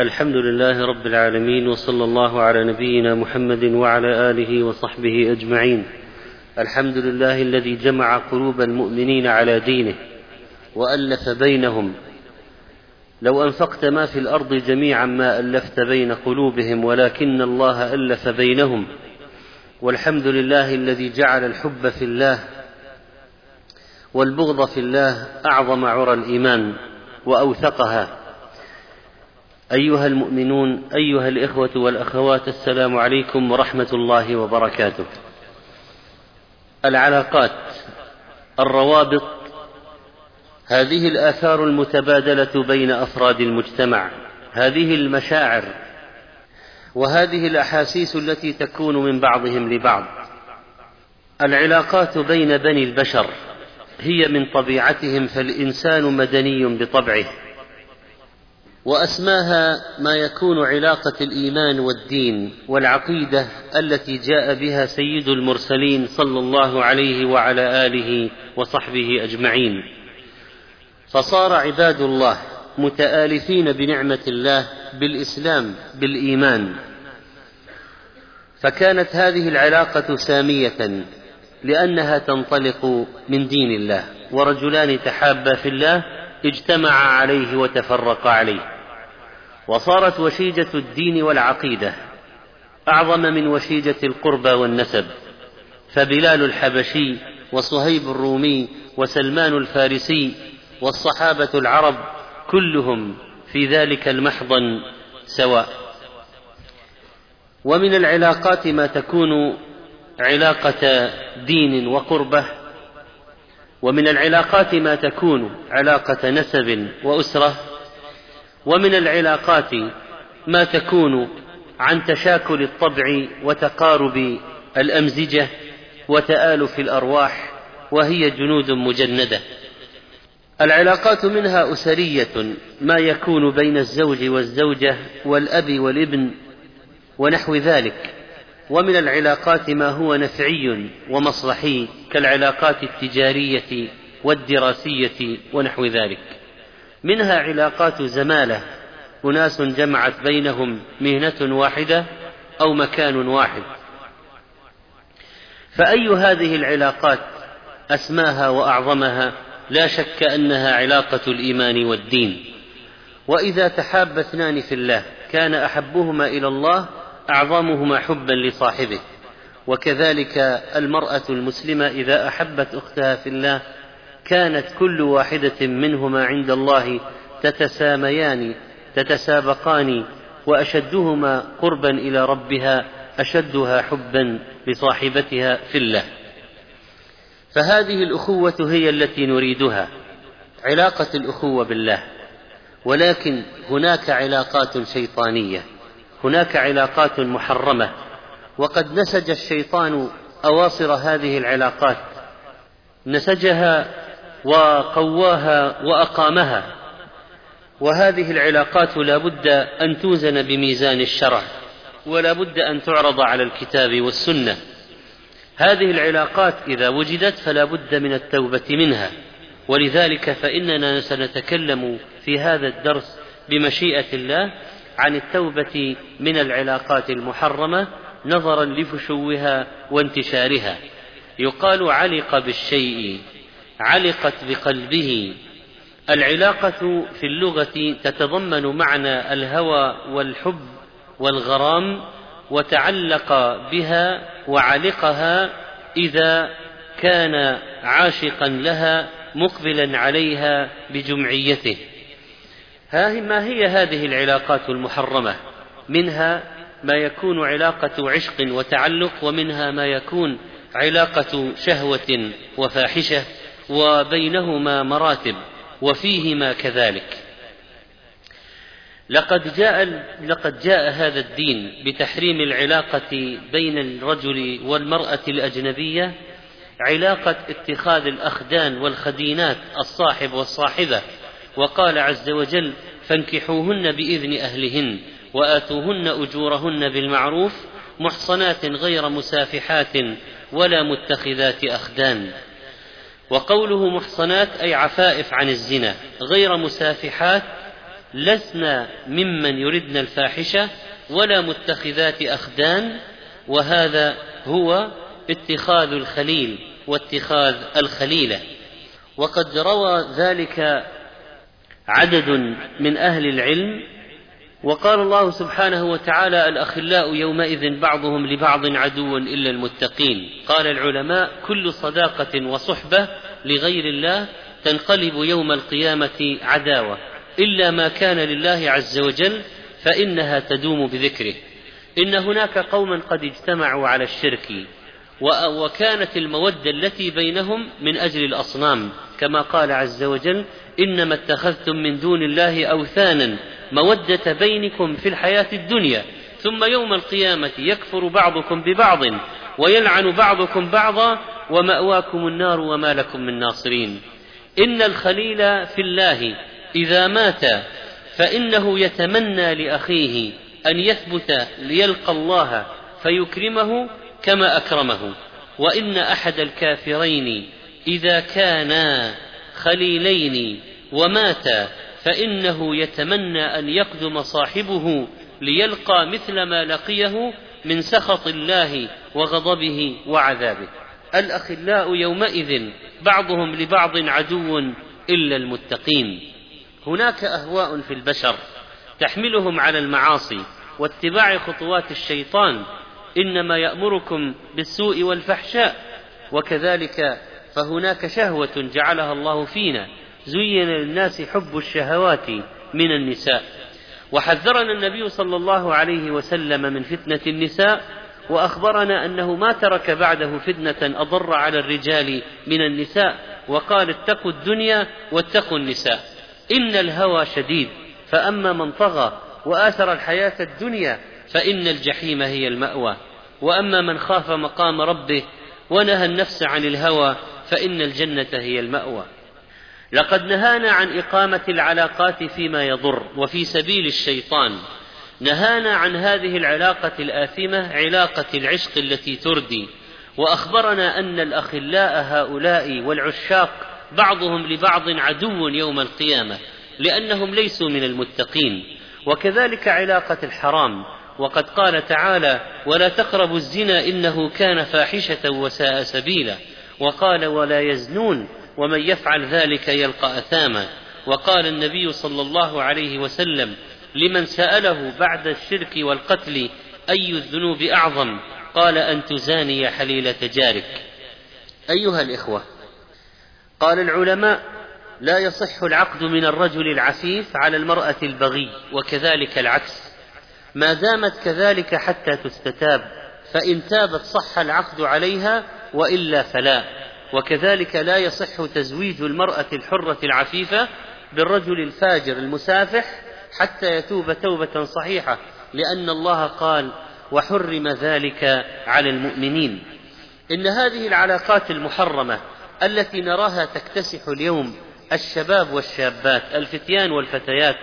الحمد لله رب العالمين، وصلى الله على نبينا محمد وعلى آله وصحبه أجمعين. الحمد لله الذي جمع قلوب المؤمنين على دينه وألف بينهم. لو أنفقت ما في الأرض جميعا ما ألفت بين قلوبهم، ولكن الله ألف بينهم. والحمد لله الذي جعل الحب في الله والبغض في الله أعظم عرى الإيمان وأوثقها. أيها المؤمنون، أيها الإخوة والأخوات، السلام عليكم ورحمة الله وبركاته. العلاقات، الروابط، هذه الآثار المتبادلة بين أفراد المجتمع، هذه المشاعر وهذه الأحاسيس التي تكون من بعضهم لبعض. العلاقات بين بني البشر هي من طبيعتهم، فالإنسان مدني بطبعه، وأسماها ما يكون علاقة الإيمان والدين والعقيدة التي جاء بها سيد المرسلين صلى الله عليه وعلى آله وصحبه أجمعين. فصار عباد الله متآلفين بنعمة الله بالإسلام بالإيمان، فكانت هذه العلاقة سامية لأنها تنطلق من دين الله، ورجلان تحابا في الله اجتمعا عليه وتفرقا عليه. وصارت وشيجة الدين والعقيدة أعظم من وشيجة القربى والنسب، فبلال الحبشي وصهيب الرومي وسلمان الفارسي والصحابة العرب كلهم في ذلك المحضن سواء. ومن العلاقات ما تكون علاقة دين وقربة، ومن العلاقات ما تكون علاقة نسب وأسرة، ومن العلاقات ما تكون عن تشاكل الطبع وتقارب الأمزجة وتآلف الأرواح، وهي جنود مجندة. العلاقات منها أسرية، ما يكون بين الزوج والزوجة والأب والابن ونحو ذلك. ومن العلاقات ما هو نفعي ومصلحي كالعلاقات التجارية والدراسية ونحو ذلك. منها علاقات زمالة، أناس جمعت بينهم مهنة واحدة أو مكان واحد. فأي هذه العلاقات أسماها وأعظمها؟ لا شك أنها علاقة الإيمان والدين. وإذا تحاب اثنان في الله كان أحبهما إلى الله أعظمهما حبا لصاحبه. وكذلك المرأة المسلمة إذا أحبت أختها في الله كانت كل واحدة منهما عند الله تتساميان تتسابقان، وأشدهما قربا إلى ربها أشدها حبا لصاحبتها في الله. فهذه الأخوة هي التي نريدها، علاقة الأخوة بالله. ولكن هناك علاقات شيطانية، هناك علاقات محرمة، وقد نسج الشيطان أواصر هذه العلاقات، نسجها وقواها وأقامها. وهذه العلاقات لا بد أن توزن بميزان الشرع، ولا بد أن تعرض على الكتاب والسنة. هذه العلاقات إذا وجدت فلا بد من التوبة منها. ولذلك فإننا سنتكلم في هذا الدرس بمشيئة الله عن التوبة من العلاقات المحرمة نظرا لفشوها وانتشارها. يقال علق بالشيء علقت بقلبه. العلاقة في اللغة تتضمن معنى الهوى والحب والغرام، وتعلق بها وعلقها إذا كان عاشقا لها مقبلا عليها بجمعيته. ما هي هذه العلاقات المحرمة؟ منها ما يكون علاقة عشق وتعلق، ومنها ما يكون علاقة شهوة وفاحشة، وبينهما مراتب وفيهما كذلك. لقد جاء هذا الدين بتحريم العلاقة بين الرجل والمرأة الأجنبية، علاقة اتخاذ الأخدان والخدينات، الصاحب والصاحبة. وقال عز وجل: فانكحوهن بإذن أهلهن وآتوهن أجورهن بالمعروف محصنات غير مسافحات ولا متخذات أخدان. وقوله محصنات أي عفائف عن الزنا، غير مسافحات لسنا ممن يردن الفاحشة ولا متخذات أخدان، وهذا هو اتخاذ الخليل واتخاذ الخليلة. وقد روى ذلك عدد من أهل العلم، وقال الله سبحانه وتعالى: الأخلاء يومئذ بعضهم لبعض عدو إلا المتقين. قال العلماء: كل صداقة وصحبة لغير الله تنقلب يوم القيامة عداوة، إلا ما كان لله عز وجل فإنها تدوم بذكره. إن هناك قوما قد اجتمعوا على الشرك، وكانت المودة التي بينهم من أجل الأصنام، كما قال عز وجل: إنما اتخذتم من دون الله أوثانا مودة بينكم في الحياة الدنيا ثم يوم القيامة يكفر بعضكم ببعض ويلعن بعضكم بعضا ومأواكم النار وما لكم من ناصرين. إن الخليل في الله إذا مات فإنه يتمنى لأخيه أن يثبت ليلقى الله فيكرمه كما أكرمه. وإن أحد الكافرين إذا كانا خليلين ومات فإنه يتمنى أن يقدم صاحبه ليلقى مثل ما لقيه من سخط الله وغضبه وعذابه. الأخلاء يومئذ بعضهم لبعض عدو إلا المتقين. هناك أهواء في البشر تحملهم على المعاصي واتباع خطوات الشيطان، إنما يأمركم بالسوء والفحشاء. وكذلك فهناك شهوة جعلها الله فينا، زين للناس حب الشهوات من النساء، وحذرنا النبي صلى الله عليه وسلم من فتنة النساء، وأخبرنا أنه ما ترك بعده فتنة أضر على الرجال من النساء، وقال: اتقوا الدنيا واتقوا النساء، إن الهوى شديد، فأما من طغى وآثر الحياة الدنيا فإن الجحيم هي المأوى، وأما من خاف مقام ربه ونهى النفس عن الهوى فإن الجنة هي المأوى. لقد نهانا عن إقامة العلاقات فيما يضر وفي سبيل الشيطان، نهانا عن هذه العلاقة الآثمة، علاقة العشق التي تردي، وأخبرنا أن الأخلاء هؤلاء والعشاق بعضهم لبعض عدو يوم القيامة، لأنهم ليسوا من المتقين. وكذلك علاقة الحرام، وقد قال تعالى: ولا تقربوا الزنا إنه كان فاحشة وساء سبيلا، وقال: ولا يزنون ومن يفعل ذلك يلقى أثاما. وقال النبي صلى الله عليه وسلم لمن سأله بعد الشرك والقتل: أي الذنوب أعظم؟ قال: أن تزاني حليلة جارك. أيها الإخوة، قال العلماء: لا يصح العقد من الرجل العفيف على المرأة البغي، وكذلك العكس، ما دامت كذلك حتى تستتاب، فإن تابت صح العقد عليها، وإلا فلا. وكذلك لا يصح تزويج المرأة الحرة العفيفة بالرجل الفاجر المسافح حتى يتوب توبة صحيحة، لأن الله قال: وحرم ذلك على المؤمنين. إن هذه العلاقات المحرمة التي نراها تكتسح اليوم الشباب والشابات، الفتيان والفتيات،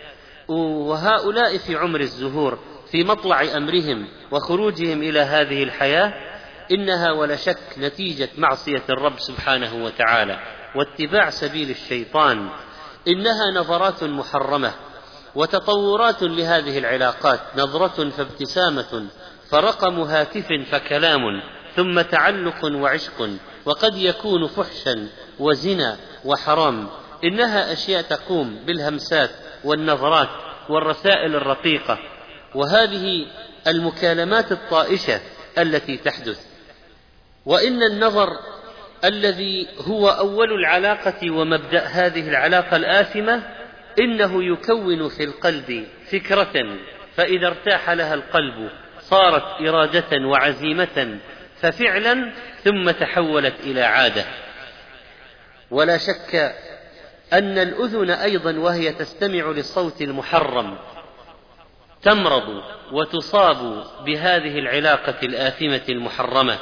وهؤلاء في عمر الزهور في مطلع أمرهم وخروجهم إلى هذه الحياة، إنها ولا شك نتيجة معصية الرب سبحانه وتعالى واتباع سبيل الشيطان. إنها نظرات محرمة وتطورات لهذه العلاقات، نظرة فابتسامة، فرقم هاتف فكلام، ثم تعلق وعشق، وقد يكون فحشا وزنا وحرام. إنها أشياء تقوم بالهمسات والنظرات والرسائل الرقيقة، وهذه المكالمات الطائشة التي تحدث. وإن النظر الذي هو أول العلاقة ومبدأ هذه العلاقة الآثمة، إنه يكون في القلب فكرة، فإذا ارتاح لها القلب صارت إرادة وعزيمة ففعلا، ثم تحولت إلى عادة. ولا شك أن الأذن أيضا وهي تستمع للصوت المحرم تمرض وتصاب بهذه العلاقة الآثمة المحرمة،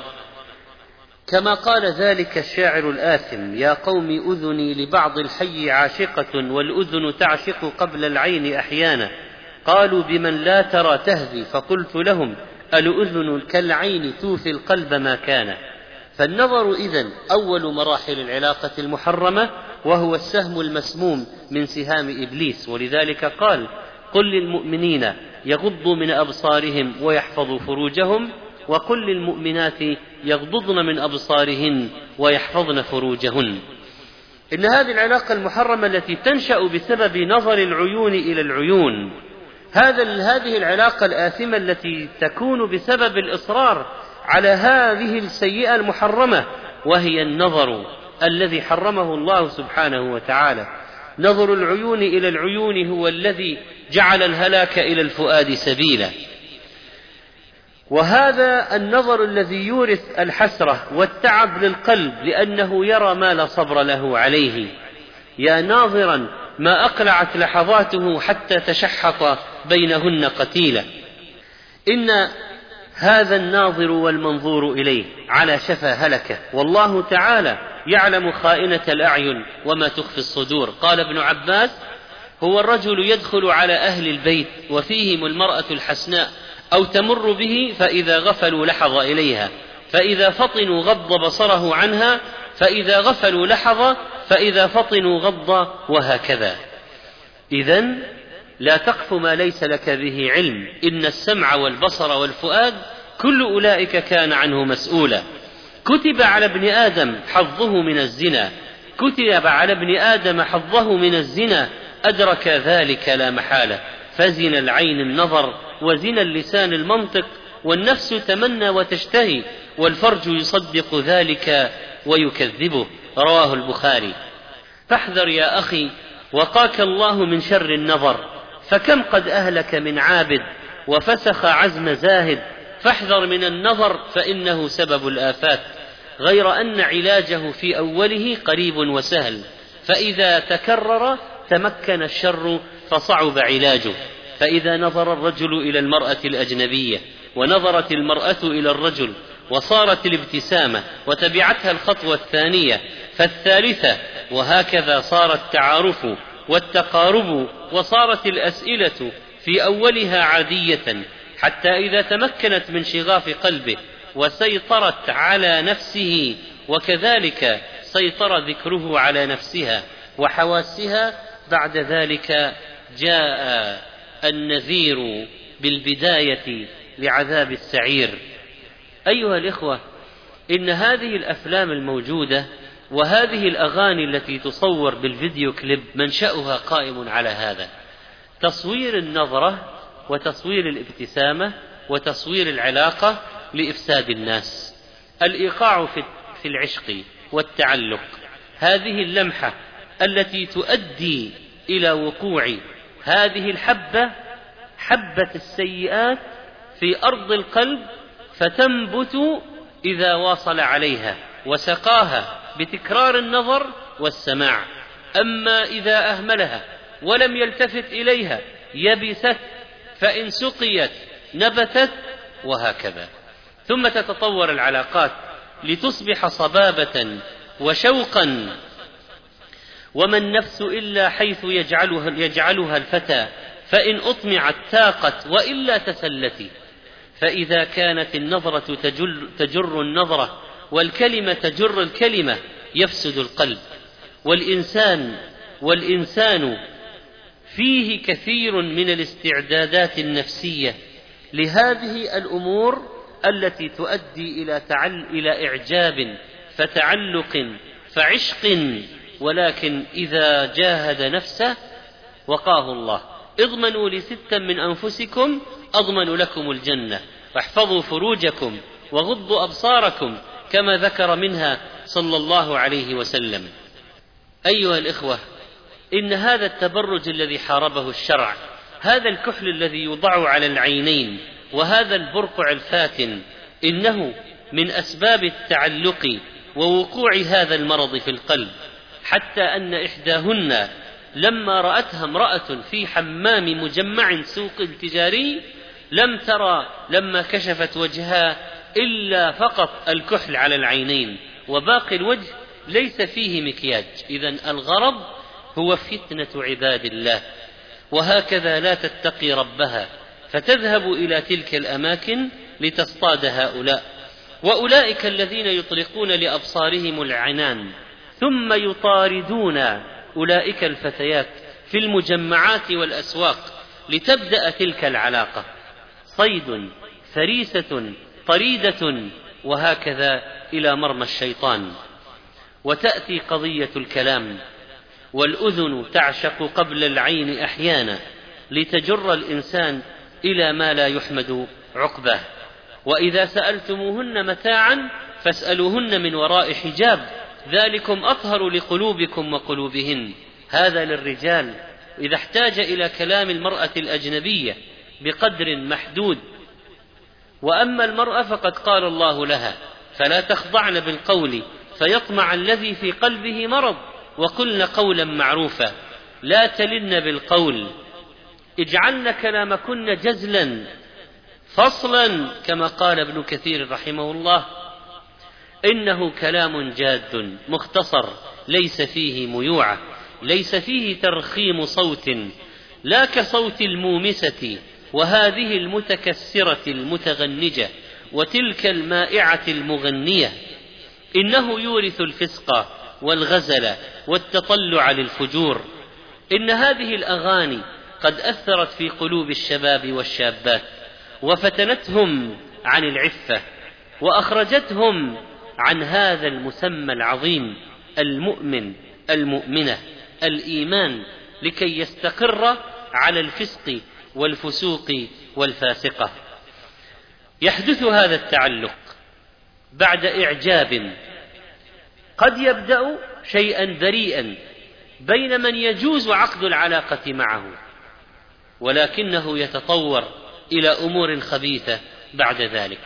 كما قال ذلك الشاعر الآثم: يا قوم أذني لبعض الحي عاشقة، والأذن تعشق قبل العين أحيانا، قالوا بمن لا ترى تهذي، فقلت لهم: الأذن كالعين توفي القلب ما كان. فالنظر إذن أول مراحل العلاقة المحرمة، وهو السهم المسموم من سهام إبليس. ولذلك قال: قل للمؤمنين يغضوا من أبصارهم ويحفظوا فروجهم، وقل للمؤمنات يغضضن من أبصارهن ويحفظن فروجهن. إن هذه العلاقة المحرمة التي تنشأ بسبب نظر العيون إلى العيون، هذه العلاقة الآثمة التي تكون بسبب الإصرار على هذه السيئة المحرمة، وهي النظر الذي حرمه الله سبحانه وتعالى. نظر العيون إلى العيون هو الذي جعل الهلاك إلى الفؤاد سبيلا، وهذا النظر الذي يورث الحسرة والتعب للقلب، لأنه يرى ما لا صبر له عليه. يا ناظرا ما أقلعت لحظاته حتى تشحط بينهن قتيلا. إن هذا الناظر والمنظور إليه على شفا هلكة، والله تعالى يعلم خائنة الأعين وما تخفي الصدور. قال ابن عباس: هو الرجل يدخل على أهل البيت وفيهم المرأة الحسناء أو تمر به، فإذا غفلوا لحظ إليها، فإذا فطنوا غض بصره عنها، فإذا غفلوا لحظ، فإذا فطنوا غض، وهكذا. إذن لا تقف ما ليس لك به علم، إن السمع والبصر والفؤاد كل أولئك كان عنه مسؤولا. كتب على ابن آدم حظه من الزنا، كتب على ابن آدم حظه من الزنا، أدرك ذلك لا محالة. فزن العين النظر، وزن اللسان المنطق، والنفس تمنى وتشتهي، والفرج يصدق ذلك ويكذبه. رواه البخاري. فاحذر يا أخي، وقاك الله من شر النظر، فكم قد أهلك من عابد وفسخ عزم زاهد. فاحذر من النظر فإنه سبب الآفات، غير أن علاجه في أوله قريب وسهل، فإذا تكرر تمكن الشر فصعب علاجه. فإذا نظر الرجل إلى المرأة الأجنبية، ونظرت المرأة إلى الرجل، وصارت الابتسامة، وتبعتها الخطوة الثانية فالثالثة، وهكذا صار التعارف والتقارب، وصارت الأسئلة في أولها عادية، حتى إذا تمكنت من شغاف قلبه وسيطرت على نفسه، وكذلك سيطر ذكره على نفسها وحواسها، بعد ذلك جاء النذير بالبداية لعذاب السعير. أيها الإخوة، إن هذه الأفلام الموجودة وهذه الأغاني التي تصور بالفيديو كليب منشأها قائم على هذا: تصوير النظرة، وتصوير الابتسامة، وتصوير العلاقة لإفساد الناس. الإيقاع في العشق والتعلق، هذه اللمحة التي تؤدي إلى وقوع هذه الحبة، حبة السيئات، في أرض القلب، فتنبت إذا واصل عليها وسقاها بتكرار النظر والسماع. أما إذا أهملها ولم يلتفت إليها يبست، فإن سقيت نبتت، وهكذا. ثم تتطور العلاقات لتصبح صبابة وشوقا، وما النفس إلا حيث يجعلها الفتى، فإن أطمعت تاقت وإلا تسلتي. فإذا كانت النظرة تجر النظرة، والكلمة تجر الكلمة، يفسد القلب. والإنسان فيه كثير من الاستعدادات النفسية لهذه الأمور التي تؤدي إلى إعجاب فتعلق فعشق، ولكن إذا جاهد نفسه وقاه الله. اضمنوا ل6 من أنفسكم أضمن لكم الجنة، واحفظوا فروجكم وغضوا أبصاركم، كما ذكر منها صلى الله عليه وسلم. أيها الإخوة، إن هذا التبرج الذي حاربه الشرع، هذا الكحل الذي يوضع على العينين، وهذا البرقع الفاتن، إنه من أسباب التعلق ووقوع هذا المرض في القلب، حتى أن إحداهن لما رأتها امرأة في حمام مجمع سوق تجاري لم ترى لما كشفت وجهها إلا فقط الكحل على العينين، وباقي الوجه ليس فيه مكياج. إذن الغرض هو فتنة عباد الله، وهكذا لا تتقي ربها، فتذهب إلى تلك الأماكن لتصطاد هؤلاء. وأولئك الذين يطلقون لأبصارهم العنان، ثم يطاردون أولئك الفتيات في المجمعات والأسواق لتبدأ تلك العلاقة، صيد، فريسة، طريدة، وهكذا إلى مرمى الشيطان. وتأتي قضية الكلام، والأذن تعشق قبل العين أحيانا لتجر الإنسان إلى ما لا يحمد عقباه. وإذا سألتموهن متاعا فاسألوهن من وراء حجاب، ذلكم أطهر لقلوبكم وقلوبهن. هذا للرجال إذا احتاج إلى كلام المرأة الأجنبية بقدر محدود. وأما المرأة فقد قال الله لها: فلا تخضعن بالقول فيطمع الذي في قلبه مرض وقلن قولا معروفا، لا تلن بالقول، اجعلن كلامكن جزلا فصلا، كما قال ابن كثير رحمه الله: إنه كلام جاد مختصر ليس فيه ميوعة، ليس فيه ترخيم صوت لا كصوت المومسة وهذه المتكسرة المتغنجة وتلك المائعة المغنية، إنه يورث الفسق والغزل والتطلع للفجور. إن هذه الأغاني قد أثرت في قلوب الشباب والشابات وفتنتهم عن العفة وأخرجتهم عن هذا المسمى العظيم المؤمن المؤمنة الإيمان، لكي يستقر على الفسق والفسوق والفاسقة. يحدث هذا التعلق بعد إعجاب قد يبدأ شيئا بريئا بين من يجوز عقد العلاقة معه، ولكنه يتطور إلى أمور خبيثة بعد ذلك.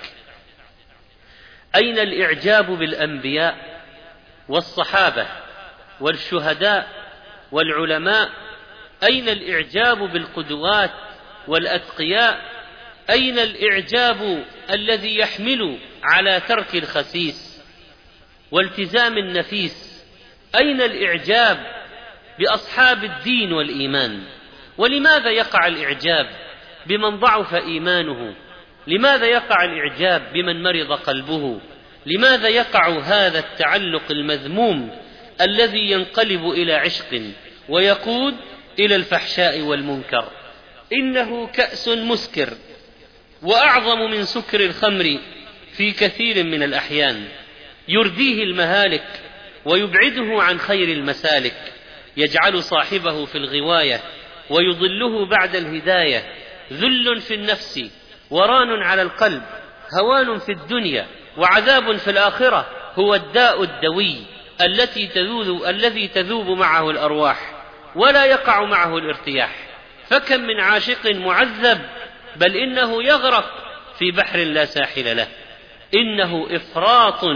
أين الإعجاب بالأنبياء والصحابة والشهداء والعلماء؟ أين الإعجاب بالقدوات والأتقياء؟ أين الإعجاب الذي يحمل على ترك الخسيس والتزام النفيس؟ أين الإعجاب بأصحاب الدين والإيمان؟ ولماذا يقع الإعجاب بمن ضعف إيمانه؟ لماذا يقع الإعجاب بمن مرض قلبه؟ لماذا يقع هذا التعلق المذموم الذي ينقلب إلى عشق ويقود إلى الفحشاء والمنكر؟ إنه كأس مسكر وأعظم من سكر الخمر في كثير من الأحيان، يرديه المهالك ويبعده عن خير المسالك، يجعل صاحبه في الغواية ويضله بعد الهداية، ذل في النفس وران على القلب، هوان في الدنيا وعذاب في الآخرة، هو الداء الدوي الذي تذوب معه الأرواح ولا يقع معه الارتياح. فكم من عاشق معذب، بل إنه يغرق في بحر لا ساحل له. إنه إفراط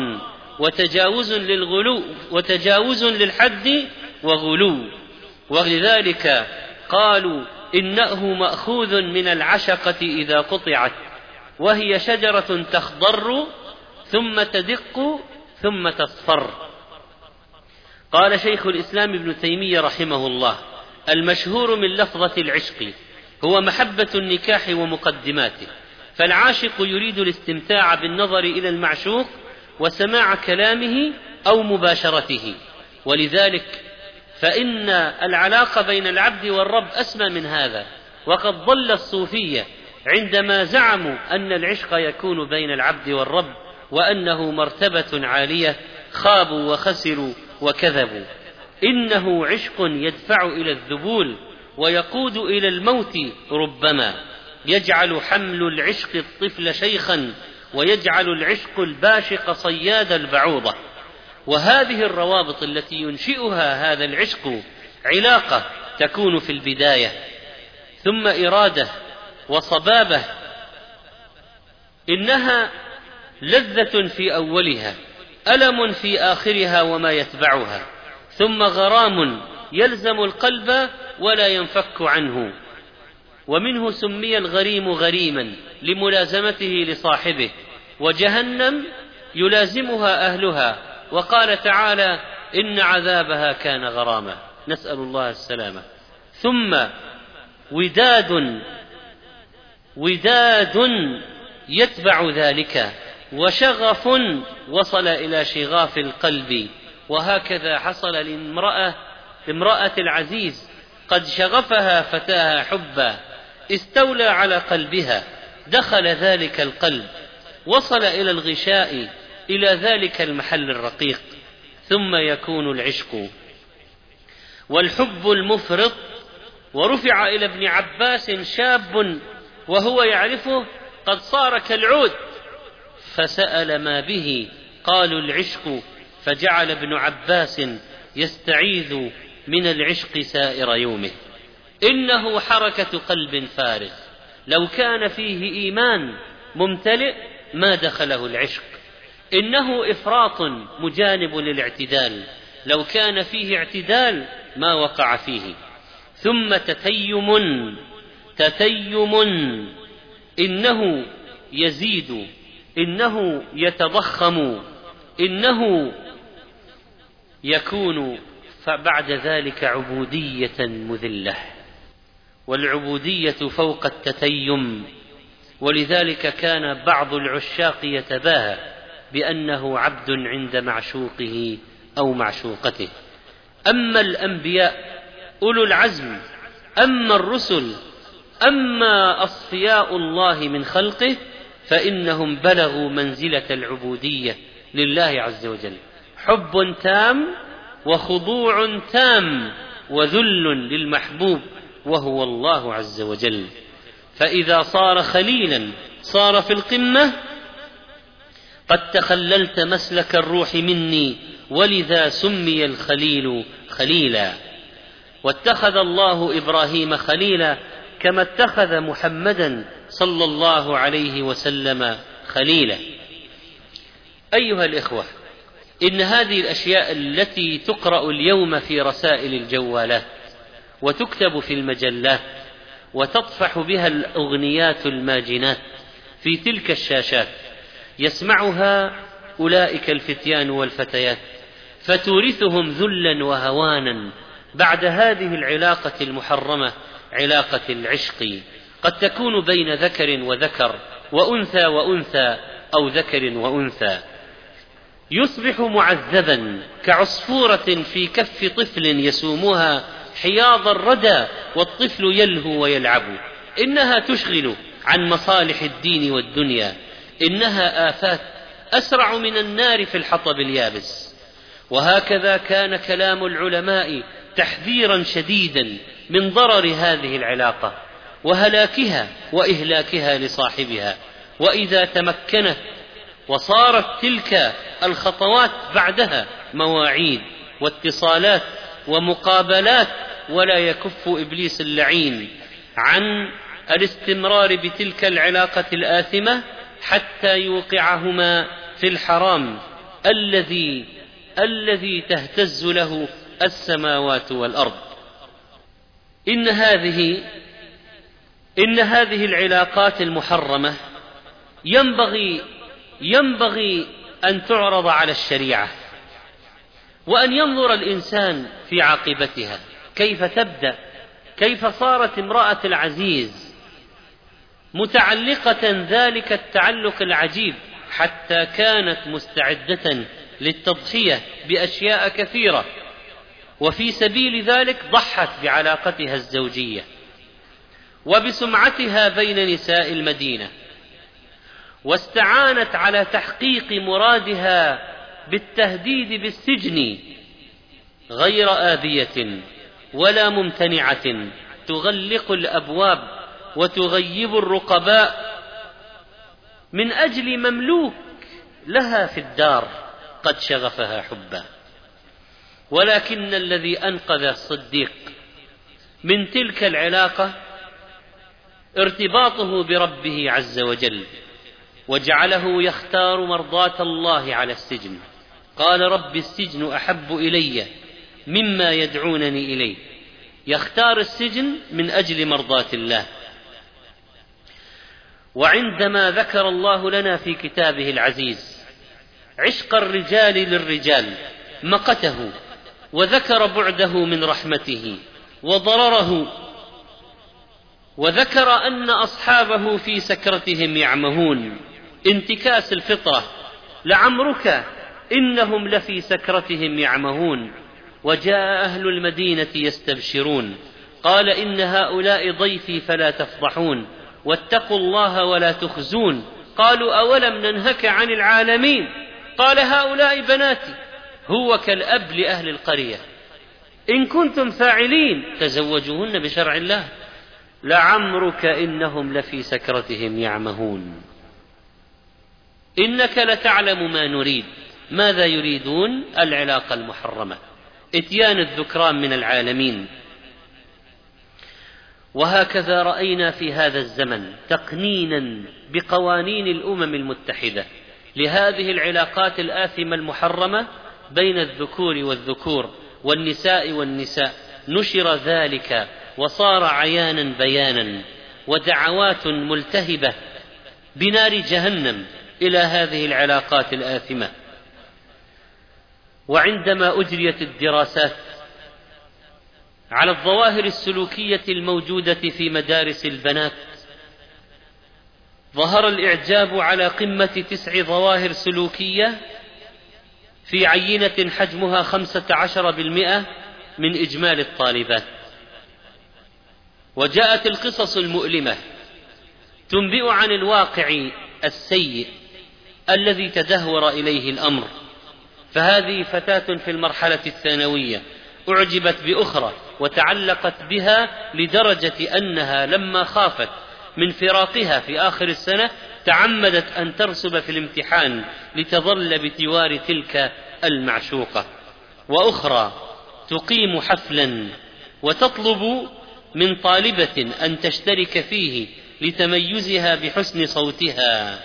وتجاوز للحد وغلو. ولذلك قالوا إنه مأخوذ من العشقة إذا قطعت، وهي شجرة تخضر ثم تدق ثم تصفر. قال شيخ الإسلام ابن تيمية رحمه الله: المشهور من لفظة العشق هو محبة النكاح ومقدماته، فالعاشق يريد الاستمتاع بالنظر إلى المعشوق وسماع كلامه أو مباشرته. ولذلك فإن العلاقة بين العبد والرب أسمى من هذا. وقد ضل الصوفية عندما زعموا أن العشق يكون بين العبد والرب وأنه مرتبة عالية، خابوا وخسروا وكذبوا. إنه عشق يدفع إلى الذبول ويقود إلى الموت، ربما يجعل حمل العشق الطفل شيخا ويجعل العشق الباشق صياد البعوضة. وهذه الروابط التي ينشئها هذا العشق علاقة تكون في البداية، ثم إرادة وصبابة، إنها لذة في أولها، ألم في آخرها وما يتبعها، ثم غرام يلزم القلب ولا ينفك عنه. ومنه سمي الغريم غريما لملازمته لصاحبه، وجهنم يلازمها أهلها، وقال تعالى: إن عذابها كان غراما، نسأل الله السلامة. ثم وداد يتبع ذلك، وشغف وصل إلى شغاف القلب، وهكذا حصل لامرأة العزيز قد شغفها فتاها حبا، استولى على قلبها، دخل ذلك القلب، وصل إلى الغشاء، إلى ذلك المحل الرقيق، ثم يكون العشق والحب المفرط. ورفع إلى ابن عباس شاب وهو يعرفه قد صار كالعود، فسأل ما به، قالوا العشق، فجعل ابن عباس يستعيذ من العشق سائر يومه. إنه حركة قلب فارغ، لو كان فيه إيمان ممتلئ ما دخله العشق. إنه إفراط مجانب للاعتدال، لو كان فيه اعتدال ما وقع فيه. ثم تتيم، إنه يزيد، إنه يتضخم، إنه يكون فبعد ذلك عبودية مذلة، والعبودية فوق التتيم. ولذلك كان بعض العشاق يتباهى بأنه عبد عند معشوقه أو معشوقته. أما الأنبياء أولو العزم، أما الرسل، أما أصفياء الله من خلقه، فإنهم بلغوا منزلة العبودية لله عز وجل، حب تام وخضوع تام وذل للمحبوب وهو الله عز وجل. فإذا صار خليلا صار في القمة. قد تخللت مسلك الروح مني، ولذا سمي الخليل خليلا. واتخذ الله إبراهيم خليلا كما اتخذ محمدا صلى الله عليه وسلم خليلا. أيها الإخوة، إن هذه الأشياء التي تقرأ اليوم في رسائل الجوالات وتكتب في المجلات وتطفح بها الأغنيات الماجنات في تلك الشاشات يسمعها أولئك الفتيان والفتيات، فتورثهم ذلا وهوانا بعد هذه العلاقة المحرمة، علاقة العشق، قد تكون بين ذكر وذكر، وأنثى وأنثى، أو ذكر وأنثى. يصبح معذبا كعصفورة في كف طفل يسومها حياض الردى، والطفل يلهو ويلعب. إنها تشغل عن مصالح الدين والدنيا، إنها آفات أسرع من النار في الحطب اليابس. وهكذا كان كلام العلماء تحذيرا شديدا من ضرر هذه العلاقة وهلاكها وإهلاكها لصاحبها. وإذا تمكنت وصارت تلك الخطوات بعدها مواعيد واتصالات ومقابلات، ولا يكف إبليس اللعين عن الاستمرار بتلك العلاقة الآثمة حتى يوقعهما في الحرام الذي تهتز له السماوات والأرض. إن هذه العلاقات المحرمة ينبغي أن تعرض على الشريعة، وأن ينظر الإنسان في عاقبتها، كيف تبدأ، كيف صارت امرأة العزيز متعلقة ذلك التعلق العجيب، حتى كانت مستعدة للتضحية بأشياء كثيرة، وفي سبيل ذلك ضحت بعلاقتها الزوجية وبسمعتها بين نساء المدينة، واستعانت على تحقيق مرادها بالتهديد بالسجن، غير آبية ولا ممتنعة، تغلق الأبواب وتغيب الرقباء من أجل مملوك لها في الدار قد شغفها حبا. ولكن الذي أنقذ الصديق من تلك العلاقة ارتباطه بربه عز وجل، وجعله يختار مرضاة الله على السجن. قال رب السجن أحب إلي مما يدعونني إليه، يختار السجن من أجل مرضاة الله. وعندما ذكر الله لنا في كتابه العزيز عشق الرجال للرجال مقته، وذكر بعده من رحمته وضرره، وذكر أن أصحابه في سكرتهم يعمهون، انتكاس الفطرة، لعمرك إنهم لفي سكرتهم يعمهون وجاء أهل المدينة يستبشرون قال إن هؤلاء ضيفي فلا تفضحون واتقوا الله ولا تخزون قالوا أولم ننهك عن العالمين قال هؤلاء بناتي هو كالأب لأهل القرية إن كنتم فاعلين تزوجوهن بشرع الله لعمرك إنهم لفي سكرتهم يعمهون إنك لتعلم ما نريد ماذا يريدون؟ العلاقة المحرمة، إتيان الذكران من العالمين. وهكذا رأينا في هذا الزمن تقنينا بقوانين الأمم المتحدة لهذه العلاقات الآثمة المحرمة بين الذكور والذكور والنساء والنساء، نشر ذلك وصار عيانا بيانا، ودعوات ملتهبة بنار جهنم إلى هذه العلاقات الآثمة. وعندما أجريت الدراسات على الظواهر السلوكية الموجودة في مدارس البنات ظهر الإعجاب على قمة 9 ظواهر سلوكية في عينة حجمها 15% من إجمالي الطالبات. وجاءت القصص المؤلمة تنبئ عن الواقع السيء الذي تدهور إليه الأمر. فهذه فتاة في المرحلة الثانوية أعجبت بأخرى وتعلقت بها لدرجة أنها لما خافت من فراقها في آخر السنة تعمدت أن ترسب في الامتحان لتظل بجوار تلك المعشوقة. وأخرى تقيم حفلا وتطلب من طالبة أن تشترك فيه لتميزها بحسن صوتها،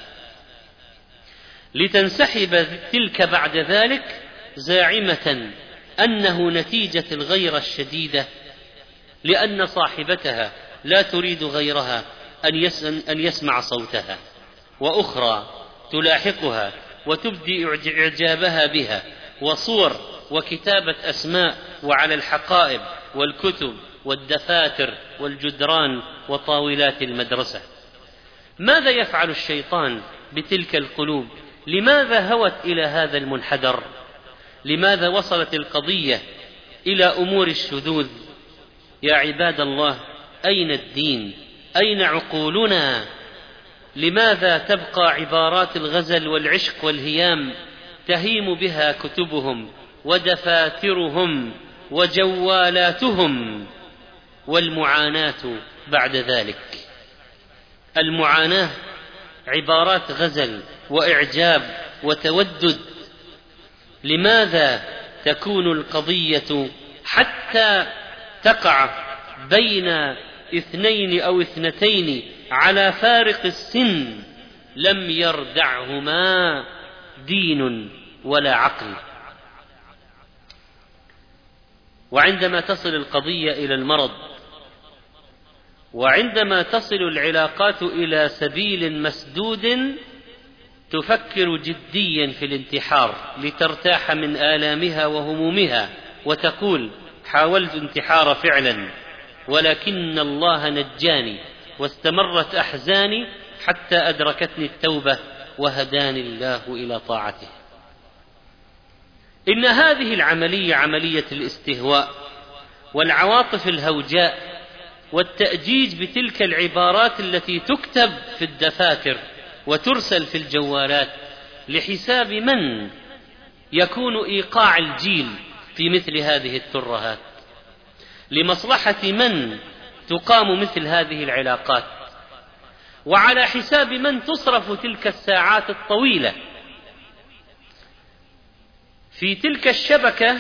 لتنسحب تلك بعد ذلك زاعمة أنه نتيجة الغيرة الشديدة لأن صاحبتها لا تريد غيرها أن يسمع صوتها. وأخرى تلاحقها وتبدي إعجابها بها، وصور وكتابة أسماء وعلى الحقائب والكتب والدفاتر والجدران وطاولات المدرسة. ماذا يفعل الشيطان بتلك القلوب؟ لماذا هوت إلى هذا المنحدر؟ لماذا وصلت القضية إلى أمور الشذوذ؟ يا عباد الله، أين الدين؟ أين عقولنا؟ لماذا تبقى عبارات الغزل والعشق والهيام تهيم بها كتبهم ودفاترهم وجوالاتهم؟ والمعاناة بعد ذلك، المعاناة عبارات غزل وإعجاب وتودد. لماذا تكون القضية حتى تقع بين 2 أو 2 على فارق السن لم يردعهما دين ولا عقل؟ وعندما تصل القضية إلى المرض، وعندما تصل العلاقات إلى سبيل مسدود، تفكر جديا في الانتحار لترتاح من آلامها وهمومها، وتقول حاولت انتحار فعلا ولكن الله نجاني واستمرت أحزاني حتى أدركتني التوبة وهداني الله إلى طاعته. إن هذه العملية عملية الاستهواء والعواطف الهوجاء والتأجيج بتلك العبارات التي تكتب في الدفاتر وترسل في الجوالات، لحساب من يكون إيقاع الجيل في مثل هذه الترهات؟ لمصلحة من تقام مثل هذه العلاقات؟ وعلى حساب من تصرف تلك الساعات الطويلة في تلك الشبكة؟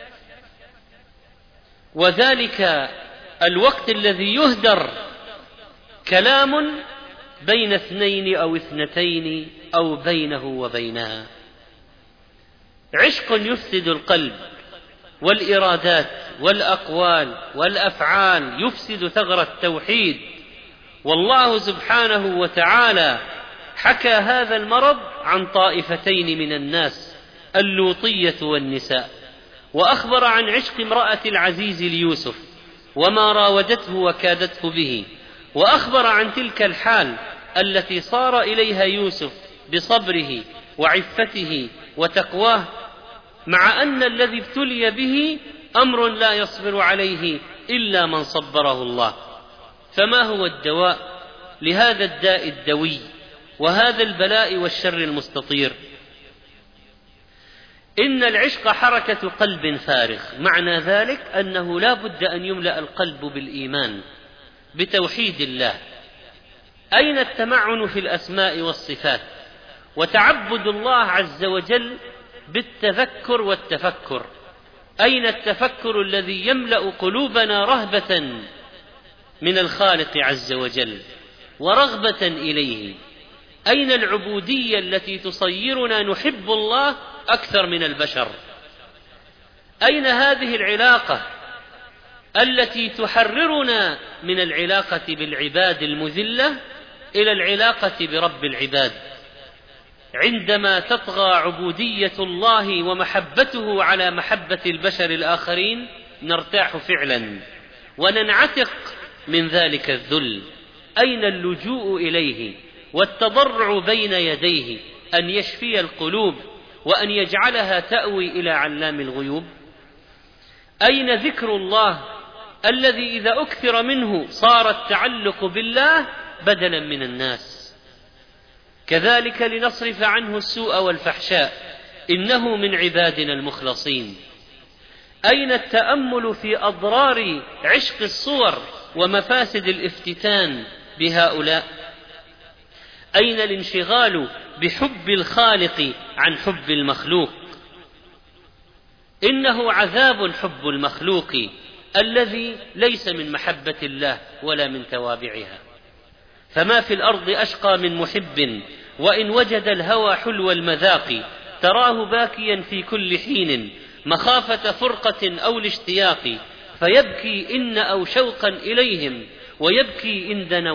وذلك الوقت الذي يهدر كلام بين 2 أو 2 أو بينه وبينها. عشق يفسد القلب والإرادات والأقوال والأفعال، يفسد ثغر التوحيد. والله سبحانه وتعالى حكى هذا المرض عن طائفتين من الناس، اللوطية والنساء، وأخبر عن عشق امرأة العزيز ليوسف وما راودته وكادته به، وأخبر عن تلك الحال التي صار إليها يوسف بصبره وعفته وتقواه، مع أن الذي ابتلي به أمر لا يصبر عليه إلا من صبره الله. فما هو الدواء لهذا الداء الدوي وهذا البلاء والشر المستطير؟ إن العشق حركة قلب فارغ، معنى ذلك أنه لا بد أن يملأ القلب بالإيمان بتوحيد الله. أين التمعن في الأسماء والصفات وتعبد الله عز وجل بالتذكر والتفكر؟ أين التفكر الذي يملأ قلوبنا رهبة من الخالق عز وجل ورغبة إليه؟ أين العبودية التي تصيرنا نحب الله أكثر من البشر؟ أين هذه العلاقة التي تحررنا من العلاقة بالعباد المذلة إلى العلاقة برب العباد؟ عندما تطغى عبودية الله ومحبته على محبة البشر الآخرين نرتاح فعلا وننعتق من ذلك الذل. أين اللجوء إليه والتضرع بين يديه أن يشفي القلوب وأن يجعلها تأوي إلى علام الغيوب؟ أين ذكر الله الذي إذا أكثر منه صار التعلق بالله بدلا من الناس؟ كذلك لنصرف عنه السوء والفحشاء إنه من عبادنا المخلصين. أين التأمل في أضرار عشق الصور ومفاسد الافتتان بهؤلاء؟ أين الانشغال بحب الخالق عن حب المخلوق؟ إنه عذاب حب المخلوق الذي ليس من محبة الله ولا من توابعها. فما في الأرض أشقى من محب وإن وجد الهوى حلو المذاق، تراه باكيا في كل حين مخافة فرقة أو الاشتياق، فيبكي إن أو شوقا إليهم ويبكي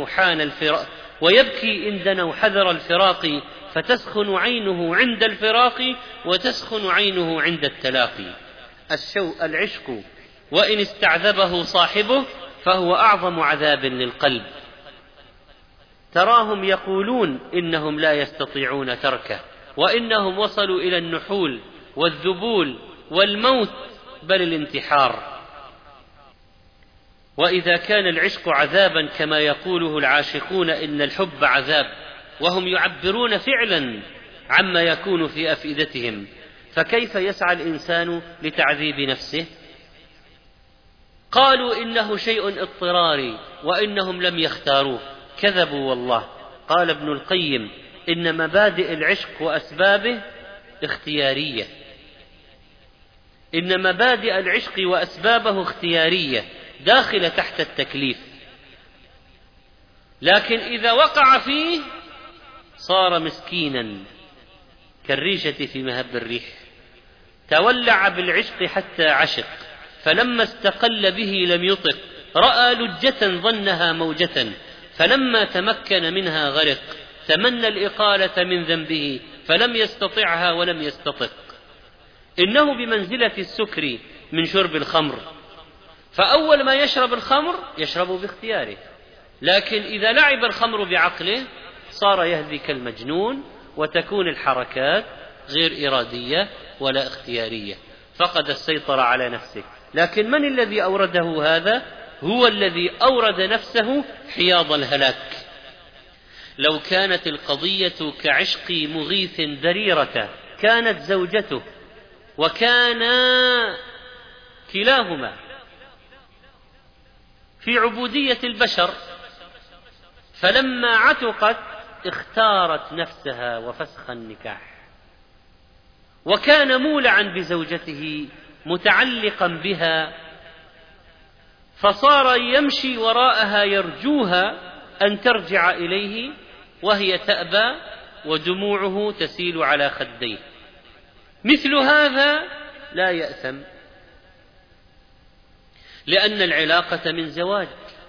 إن دنوا حذر الفراق، فتسخن عينه عند الفراق وتسخن عينه عند التلاقي. العشق وإن استعذبه صاحبه فهو أعظم عذاب للقلب. تراهم يقولون إنهم لا يستطيعون تركه، وإنهم وصلوا إلى النحول والذبول والموت بل الانتحار. وإذا كان العشق عذابا كما يقوله العاشقون إن الحب عذاب، وهم يعبرون فعلا عما يكون في أفئدتهم، فكيف يسعى الإنسان لتعذيب نفسه؟ قالوا إنه شيء اضطراري وإنهم لم يختاروه، كذبوا والله. قال ابن القيم إن مبادئ العشق وأسبابه اختيارية، إن مبادئ العشق وأسبابه اختيارية داخلة تحت التكليف، لكن إذا وقع فيه صار مسكينا كالريشة في مهب الريح. تولع بالعشق حتى عشق، فلما استقل به لم يطق، رأى لجة ظنها موجة، فلما تمكن منها غرق، تمنى الإقالة من ذنبه فلم يستطعها ولم يستطق. إنه بمنزلة السكر من شرب الخمر، فأول ما يشرب الخمر يشرب باختياره، لكن إذا لعب الخمر بعقله صار يهذي كالمجنون، وتكون الحركات غير إرادية ولا اختيارية، فقد السيطرة على نفسه. لكن من الذي أورده هذا؟ هو الذي أورد نفسه حياض الهلاك. لو كانت القضية كعشق مغيث دريرة كانت زوجته وكان كلاهما في عبودية البشر، فلما عتقت اختارت نفسها وفسخ النكاح، وكان مولعا بزوجته متعلقا بها، فصار يمشي وراءها يرجوها أن ترجع إليه وهي تأبى ودموعه تسيل على خديه. مثل هذا لا يأثم، لأن العلاقة من زواج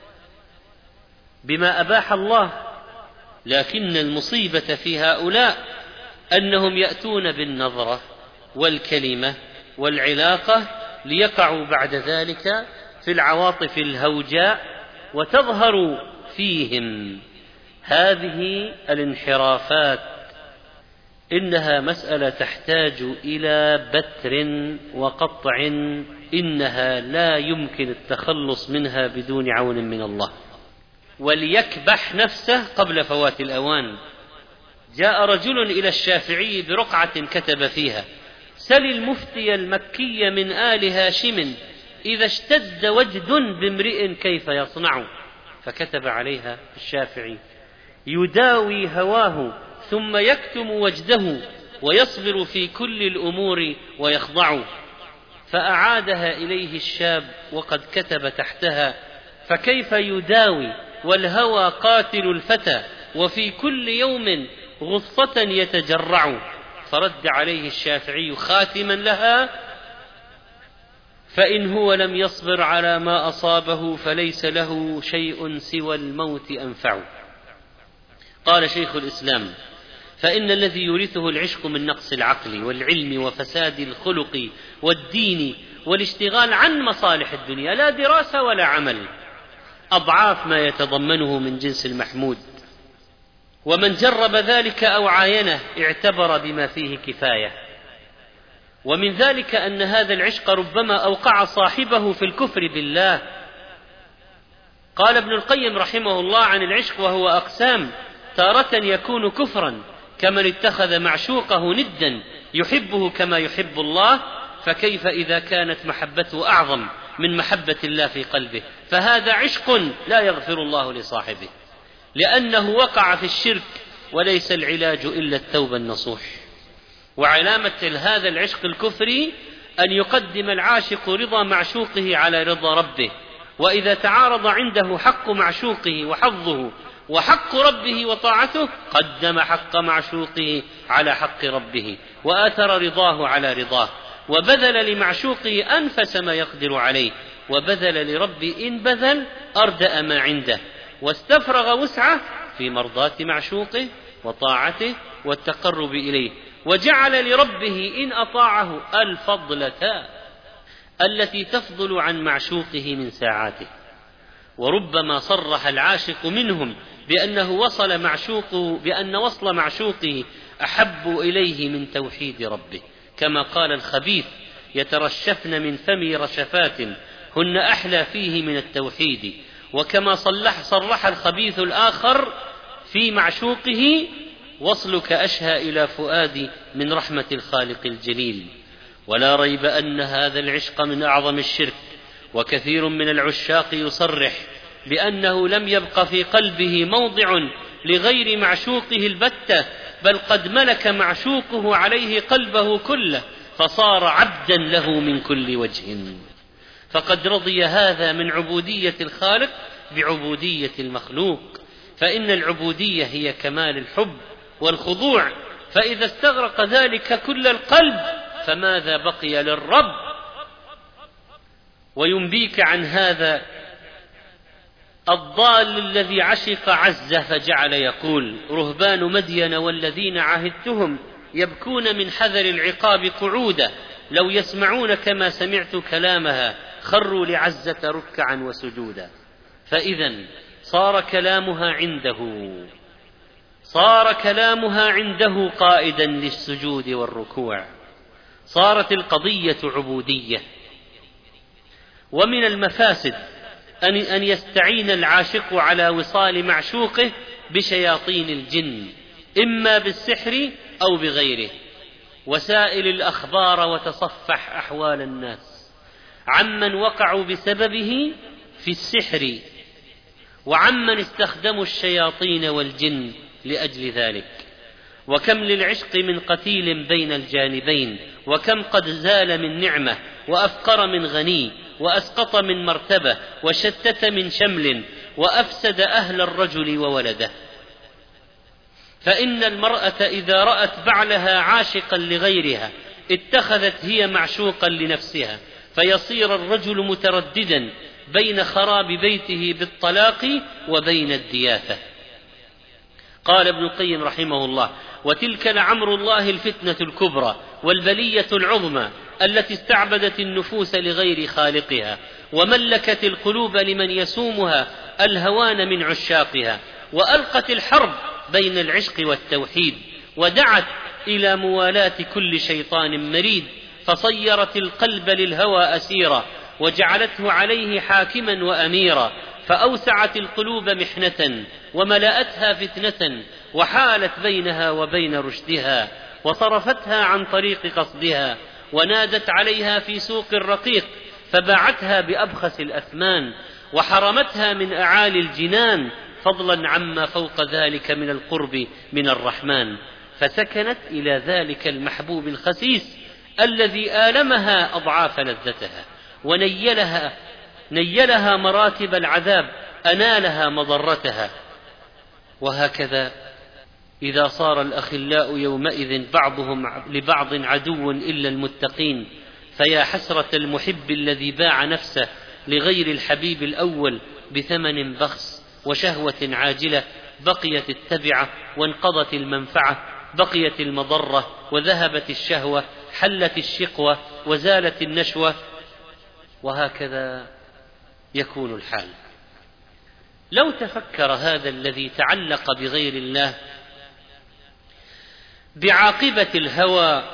بما أباح الله، لكن المصيبة في هؤلاء أنهم يأتون بالنظرة والكلمة والعلاقة ليقعوا بعد ذلك في العواطف الهوجاء، وتظهر فيهم هذه الانحرافات. إنها مسألة تحتاج إلى بتر وقطع، إنها لا يمكن التخلص منها بدون عون من الله. وليكبح نفسه قبل فوات الأوان. جاء رجل إلى الشافعي برقعة كتب فيها: سل المفتي المكي من آل هاشم إذا اشتد وجد بامرئ كيف يصنع. فكتب عليها الشافعي: يداوي هواه ثم يكتم وجده ويصبر في كل الأمور ويخضع. فأعادها إليه الشاب وقد كتب تحتها: فكيف يداوي والهوى قاتل الفتى وفي كل يوم غصة يتجرع. فرد عليه الشافعي خاتما لها: فإن هو لم يصبر على ما أصابه فليس له شيء سوى الموت أنفع. قال شيخ الإسلام: فإن الذي يورثه العشق من نقص العقل والعلم وفساد الخلق والدين والاشتغال عن مصالح الدنيا لا دراسة ولا عمل أضعاف ما يتضمنه من جنس المحمود. ومن جرب ذلك أو عاينه اعتبر بما فيه كفاية. ومن ذلك أن هذا العشق ربما أوقع صاحبه في الكفر بالله. قال ابن القيم رحمه الله عن العشق وهو أقسام: تارة يكون كفرا كمن اتخذ معشوقه ندا يحبه كما يحب الله، فكيف إذا كانت محبته أعظم من محبة الله في قلبه، فهذا عشق لا يغفر الله لصاحبه، لأنه وقع في الشرك، وليس العلاج إلا التوبة النصوح. وعلامة هذا العشق الكفري أن يقدم العاشق رضا معشوقه على رضا ربه، وإذا تعارض عنده حق معشوقه وحظه وحق ربه وطاعته قدم حق معشوقه على حق ربه، وآثر رضاه على رضاه، وبذل لمعشوقه أنفس ما يقدر عليه، وبذل لربه إن بذل أردأ ما عنده، واستفرغ وسعه في مرضاة معشوقه وطاعته والتقرب إليه، وجعل لربه إن أطاعه الفضلة التي تفضل عن معشوقه من ساعاته. وربما صرح العاشق منهم بأن وصل معشوقه أحب إليه من توحيد ربه، كما قال الخبيث: يترشفن من فمي رشفات هن أحلى فيه من التوحيد. وكما صرح الخبيث الآخر في معشوقه: وصلك أشهى إلى فؤادي من رحمة الخالق الجليل. ولا ريب أن هذا العشق من أعظم الشرك، وكثير من العشاق يصرح بأنه لم يبق في قلبه موضع لغير معشوقه البتة، بل قد ملك معشوقه عليه قلبه كله، فصار عبدا له من كل وجه. فقد رضي هذا من عبودية الخالق بعبودية المخلوق، فإن العبودية هي كمال الحب والخضوع، فإذا استغرق ذلك كل القلب فماذا بقي للرب؟ وينبيك عن هذا الضال الذي عشق عزه فجعل يقول: رهبان مدين والذين عهدتهم يبكون من حذر العقاب قعودا، لو يسمعون كما سمعت كلامها خروا لعزة ركعا وسجودا. فإذا صار كلامها عنده قائدا للسجود والركوع، صارت القضية عبودية. ومن المفاسد أن يستعين العاشق على وصال معشوقه بشياطين الجن، إما بالسحر أو بغيره، وسائل الأخبار وتصفح أحوال الناس عمن وقعوا بسببه في السحر، وعمن استخدموا الشياطين والجن لأجل ذلك. وكم للعشق من قتيل بين الجانبين، وكم قد زال من نعمة وأفقر من غني، وأسقط من مرتبة، وشتت من شمل، وأفسد أهل الرجل وولده. فإن المرأة إذا رأت بعلها عاشقا لغيرها اتخذت هي معشوقا لنفسها، فيصير الرجل مترددا بين خراب بيته بالطلاق وبين الدياثة. قال ابن القيم رحمه الله: وتلك لعمر الله الفتنة الكبرى والبلية العظمى التي استعبدت النفوس لغير خالقها، وملكت القلوب لمن يسومها الهوان من عشاقها، وألقت الحرب بين العشق والتوحيد، ودعت إلى موالاة كل شيطان مريد، فصيرت القلب للهوى أسيرا، وجعلته عليه حاكما وأميرا، فأوسعت القلوب محنة وملأتها فتنة، وحالت بينها وبين رشدها، وصرفتها عن طريق قصدها، ونادت عليها في سوق الرقيق، فباعتها بأبخس الأثمان، وحرمتها من أعالي الجنان، فضلا عما فوق ذلك من القرب من الرحمن، فسكنت إلى ذلك المحبوب الخسيس الذي آلمها أضعاف لذتها، ونيلها مراتب العذاب، أنالها مضرتها. وهكذا إذا صار الأخلاء يومئذ بعضهم لبعض عدو إلا المتقين، فيا حسرة المحب الذي باع نفسه لغير الحبيب الأول بثمن بخس وشهوة عاجلة، بقيت التبعة وانقضت المنفعة، بقيت المضرة وذهبت الشهوة، حلت الشقوة وزالت النشوة. وهكذا يكون الحال. لو تفكر هذا الذي تعلق بغير الله بعاقبة الهوى،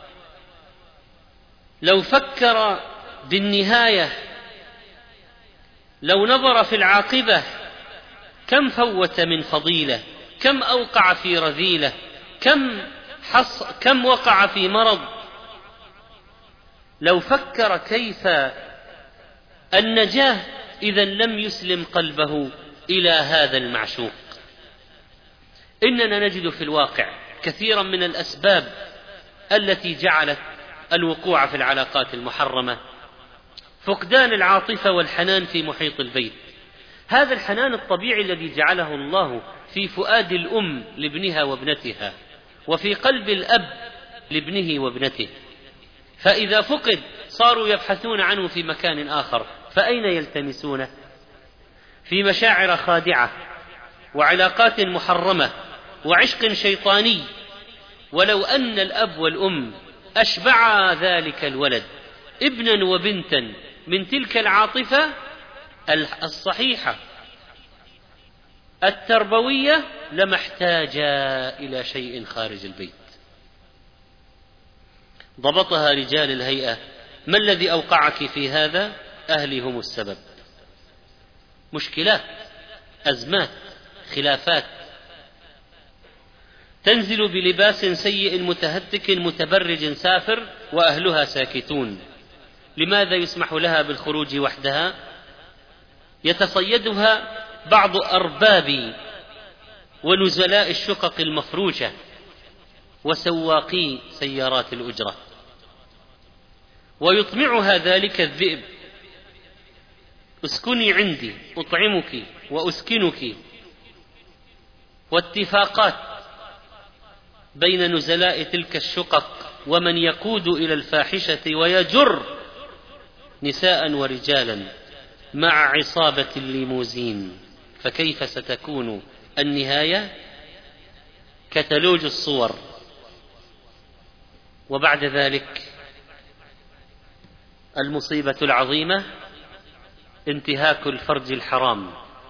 لو فكر بالنهاية، لو نظر في العاقبة، كم فوت من فضيلة، كم أوقع في رذيلة، كم وقع في مرض. لو فكر كيف النجاة إذا لم يسلم قلبه إلى هذا المعشوق. إننا نجد في الواقع كثيرا من الأسباب التي جعلت الوقوع في العلاقات المحرمة: فقدان العاطفة والحنان في محيط البيت، هذا الحنان الطبيعي الذي جعله الله في فؤاد الأم لابنها وابنتها، وفي قلب الأب لابنه وابنته، فإذا فقد صاروا يبحثون عنه في مكان آخر، فأين يلتمسونه؟ في مشاعر خادعة وعلاقات محرمة وعشق شيطاني. ولو أن الأب والأم أشبعا ذلك الولد ابنا وبنتا من تلك العاطفة الصحيحة التربوية، لما احتاجا إلى شيء خارج البيت. ضبطها رجال الهيئة: ما الذي أوقعك في هذا؟ أهلي هم السبب. مشكلات، أزمات، خلافات. تنزل بلباس سيء متهتك متبرج سافر وأهلها ساكتون. لماذا يسمح لها بالخروج وحدها؟ يتصيدها بعض أرباب ونزلاء الشقق المفروشة وسواقي سيارات الأجرة، ويطمعها ذلك الذئب: اسكني عندي أطعمك وأسكنك. واتفاقات بين نزلاء تلك الشقق ومن يقود إلى الفاحشة ويجر نساء ورجالا مع عصابة الليموزين. فكيف ستكون النهاية؟ كتالوج الصور. وبعد ذلك المصيبة العظيمة: انتهاك الفرج الحرام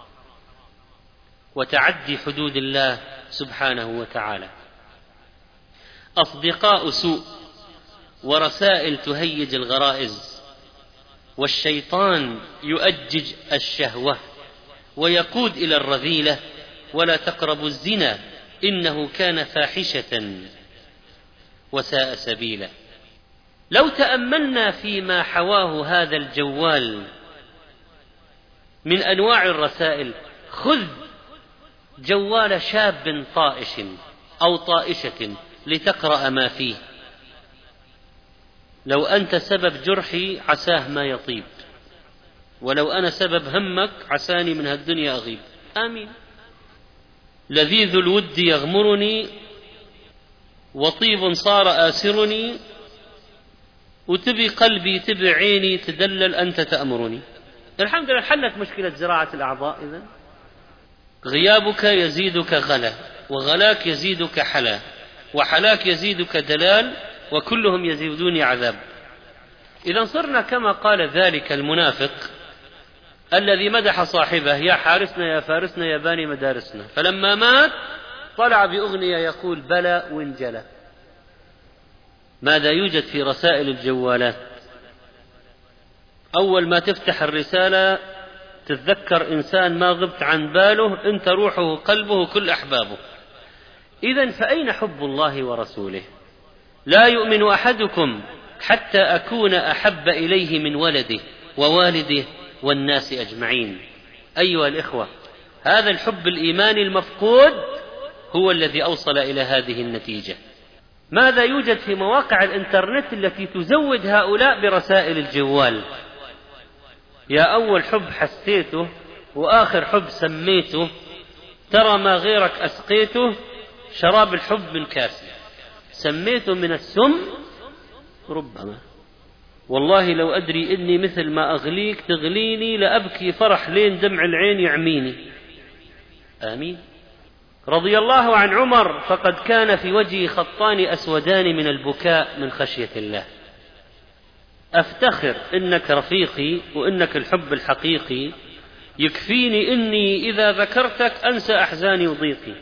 وتعدي حدود الله سبحانه وتعالى. أصدقاء سوء ورسائل تهيج الغرائز، والشيطان يؤجج الشهوة ويقود إلى الرذيلة: ولا تقربوا الزنا إنه كان فاحشة وساء سبيلا. لو تأملنا فيما حواه هذا الجوال من أنواع الرسائل، خذ جوال شاب طائش أو طائشة لتقرأ ما فيه، لو أنت سبب جرحي عساه ما يطيب، ولو أنا سبب همك عساني من هالدنيا أغيب. آمين. لذيذ الود يغمرني وطيب صار آسرني، وتبي قلبي تبي عيني تدلل أنت تأمرني. الحمد لله حلت مشكلة زراعة الأعضاء. إذن غيابك يزيدك غلا، وغلاك يزيدك حلا، وحلاك يزيدك دلال، وكلهم يزيدوني عذاب. إذن صرنا كما قال ذلك المنافق الذي مدح صاحبه: يا حارسنا يا فارسنا يا باني مدارسنا، فلما مات طلع بأغنية يقول: بلى وانجلى. ماذا يوجد في رسائل الجوالات؟ أول ما تفتح الرسالة تتذكر إنسان ما غبت عن باله، أنت روحه قلبه كل أحبابه. إذن فأين حب الله ورسوله؟ لا يؤمن أحدكم حتى أكون أحب إليه من ولده ووالده والناس أجمعين. أيها الإخوة، هذا الحب الإيماني المفقود هو الذي أوصل إلى هذه النتيجة. ماذا يوجد في مواقع الإنترنت التي تزود هؤلاء برسائل الجوال؟ يا أول حب حسيته وآخر حب سميته، ترى ما غيرك أسقيته، شراب الحب من كاسه، سميته من السم ربما. والله لو أدري إني مثل ما أغليك تغليني لأبكي فرح لين دمع العين يعميني. آمين. رضي الله عن عمر فقد كان في وجهه خطان أسودان من البكاء من خشية الله. أفتخر إنك رفيقي وإنك الحب الحقيقي، يكفيني إني إذا ذكرتك أنسى أحزاني وضيقي.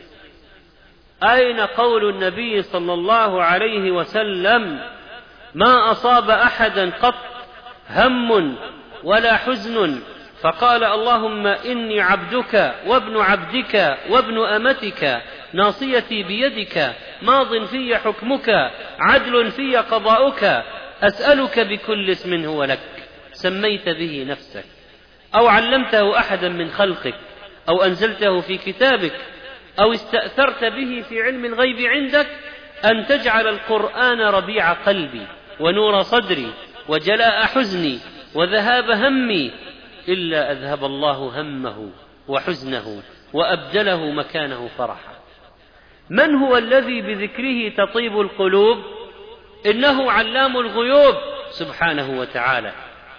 أين قول النبي صلى الله عليه وسلم: ما أصاب أحدا قط هم ولا حزن فقال اللهم إني عبدك وابن عبدك وابن أمتك ناصيتي بيدك ماض في حكمك عدل في قضاؤك أسألك بكل اسم هو لك سميت به نفسك أو علمته أحدا من خلقك أو أنزلته في كتابك أو استأثرت به في علم الغيب عندك أن تجعل القرآن ربيع قلبي ونور صدري وجلاء حزني وذهاب همي إلا أذهب الله همه وحزنه وأبدله مكانه فرحا. من هو الذي بذكره تطيب القلوب؟ إنه علام الغيوب سبحانه وتعالى.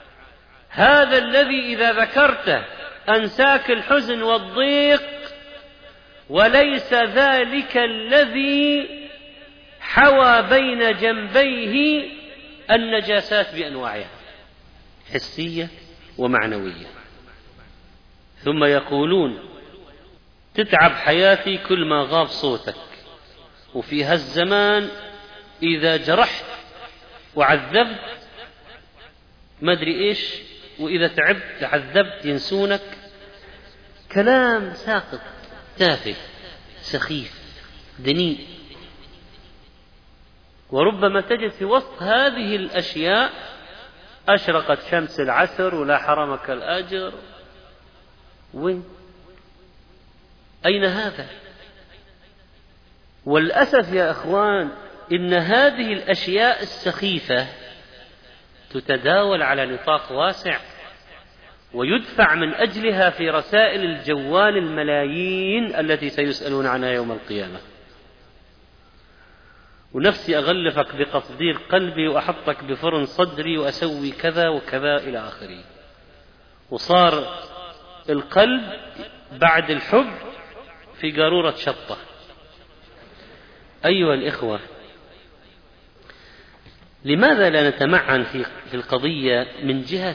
هذا الذي إذا ذكرته أنساك الحزن والضيق، وليس ذلك الذي حوى بين جنبيه النجاسات بأنواعها حسية ومعنوية. ثم يقولون: تتعب حياتي كل ما غاب صوتك، وفي هالزمان إذا جرحت وعذبت ما أدري إيش، وإذا تعبت عذبت ينسونك. كلام ساقط تافه سخيف دنيء. وربما تجد في وسط هذه الأشياء أشرقت شمس العصر ولا حرمك الأجر. وين؟ أين هذا؟ والأسف يا أخوان إن هذه الأشياء السخيفة تتداول على نطاق واسع، ويدفع من أجلها في رسائل الجوال الملايين التي سيسألون عنها يوم القيامة. ونفسي أغلفك بقصدير قلبي وأحطك بفرن صدري وأسوي كذا وكذا إلى آخره. وصار القلب بعد الحب في قارورة شطة. أيها الإخوة، لماذا لا نتمعن في القضية من جهة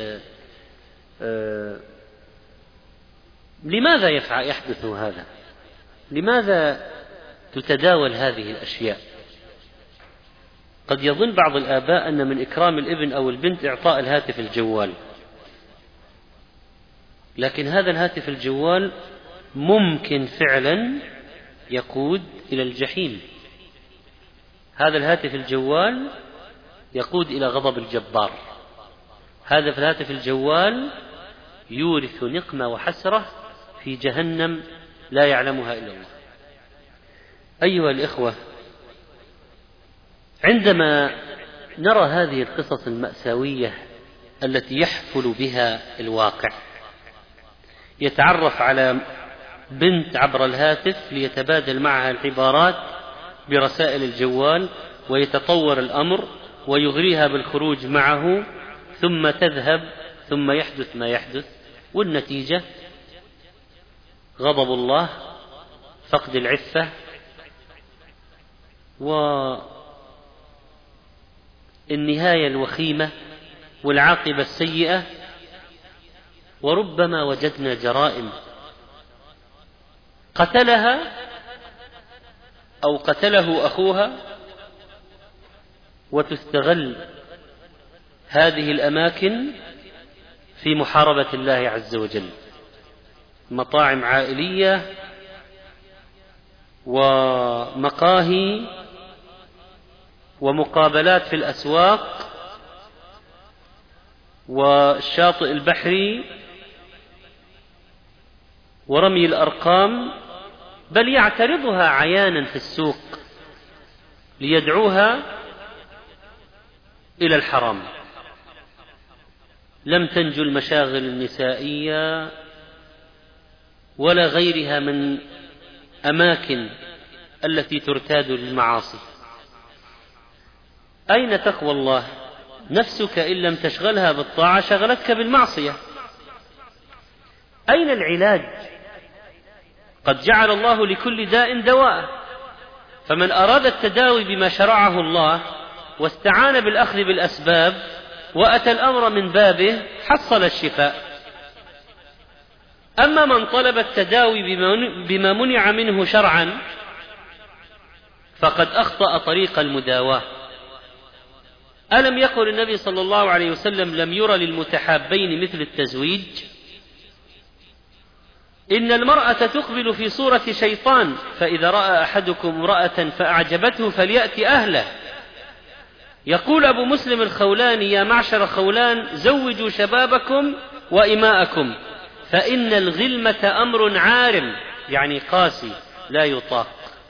لماذا يحدث هذا؟ لماذا تتداول هذه الأشياء؟ قد يظن بعض الآباء أن من إكرام الابن أو البنت إعطاء الهاتف الجوال، لكن هذا الهاتف الجوال ممكن فعلا يقود إلى الجحيم. هذا الهاتف الجوال يقود إلى غضب الجبار. هذا الهاتف الجوال يورث نقمة وحسرة في جهنم لا يعلمها إلا الله. أيها الإخوة، عندما نرى هذه القصص المأساوية التي يحفل بها الواقع، يتعرف على بنت عبر الهاتف ليتبادل معها العبارات برسائل الجوال، ويتطور الأمر ويغريها بالخروج معه، ثم تذهب، ثم يحدث ما يحدث، والنتيجة غضب الله، فقد العفة، والنهاية الوخيمة والعاقبة السيئة. وربما وجدنا جرائم قتلها أو قتله أخوها وتستغل هذه الأماكن في محاربة الله عز وجل. مطاعم عائلية ومقاهي ومقابلات في الأسواق والشاطئ البحري ورمي الأرقام، بل يعترضها عيانا في السوق ليدعوها إلى الحرام. لم تنجو المشاغل النسائية ولا غيرها من أماكن التي ترتاد للمعاصي. أين تقوى الله؟ نفسك إن لم تشغلها بالطاعة شغلتك بالمعصية. أين العلاج؟ قد جعل الله لكل داء دواء، فمن أراد التداوي بما شرعه الله واستعان بالأخذ بالأسباب وأتى الأمر من بابه حصل الشفاء. أما من طلب التداوي بما منع منه شرعا فقد أخطأ طريق المداواة. ألم يقل النبي صلى الله عليه وسلم: لم ير للمتحابين مثل التزويج. إن المرأة تقبل في صورة شيطان، فإذا رأى أحدكم امرأة فأعجبته فليأتي أهله. يقول أبو مسلم الخولاني: يا معشر خولان، زوجوا شبابكم وإماءكم، فإن الغلمة أمر عارم، يعني قاسي لا يطاق.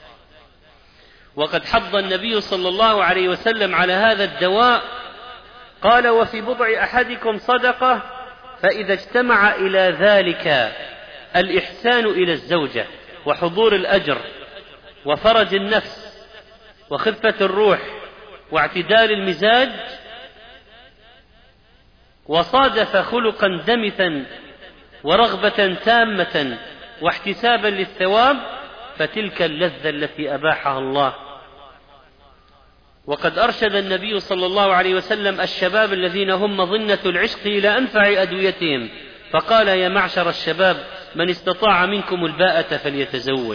وقد حض النبي صلى الله عليه وسلم على هذا الدواء، قال: وفي بضع أحدكم صدقة، فإذا اجتمع إلى ذلك الإحسان إلى الزوجة وحضور الأجر وفرج النفس وخفة الروح واعتدال المزاج، وصادف خلقا دمثا ورغبة تامة واحتسابا للثواب، فتلك اللذة التي أباحها الله. وقد أرشد النبي صلى الله عليه وسلم الشباب الذين هم مظنة العشق إلى أنفع أدويتهم، فقال: يا معشر الشباب، من استطاع منكم الباءة فليتزوج،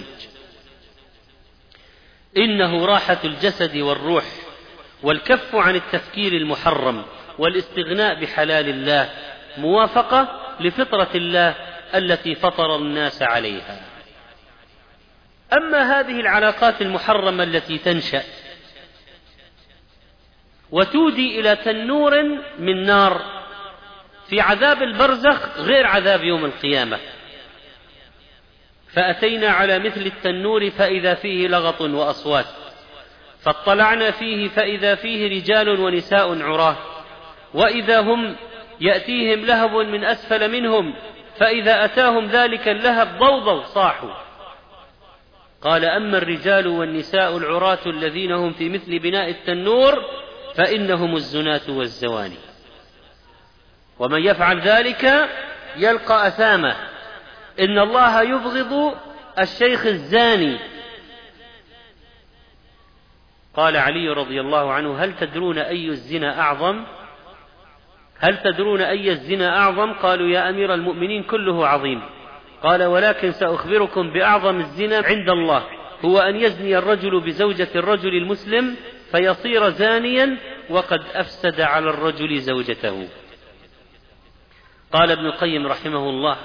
إنه راحة الجسد والروح، والكف عن التفكير المحرم والاستغناء بحلال الله، موافقة لفطرة الله التي فطر الناس عليها. أما هذه العلاقات المحرمة التي تنشأ وتودي إلى تنور من نار في عذاب البرزخ غير عذاب يوم القيامة، فأتينا على مثل التنور فإذا فيه لغط وأصوات، فاطلعنا فيه فإذا فيه رجال ونساء عراه، وإذا هم يأتيهم لهب من أسفل منهم، فإذا أتاهم ذلك اللهب ضوضوا صاحوا. قال: أما الرجال والنساء العراة الذين هم في مثل بناء التنور فإنهم الزناة والزواني، ومن يفعل ذلك يلقى أثامه، إن الله يبغض الشيخ الزاني. قال علي رضي الله عنه: هل تدرون أي الزنا أعظم؟ هل تدرون أي الزنا أعظم؟ قالوا: يا أمير المؤمنين كله عظيم. قال: ولكن سأخبركم بأعظم الزنا عند الله، هو أن يزني الرجل بزوجة الرجل المسلم فيصير زانيا وقد أفسد على الرجل زوجته. قال ابن القيم رحمه الله: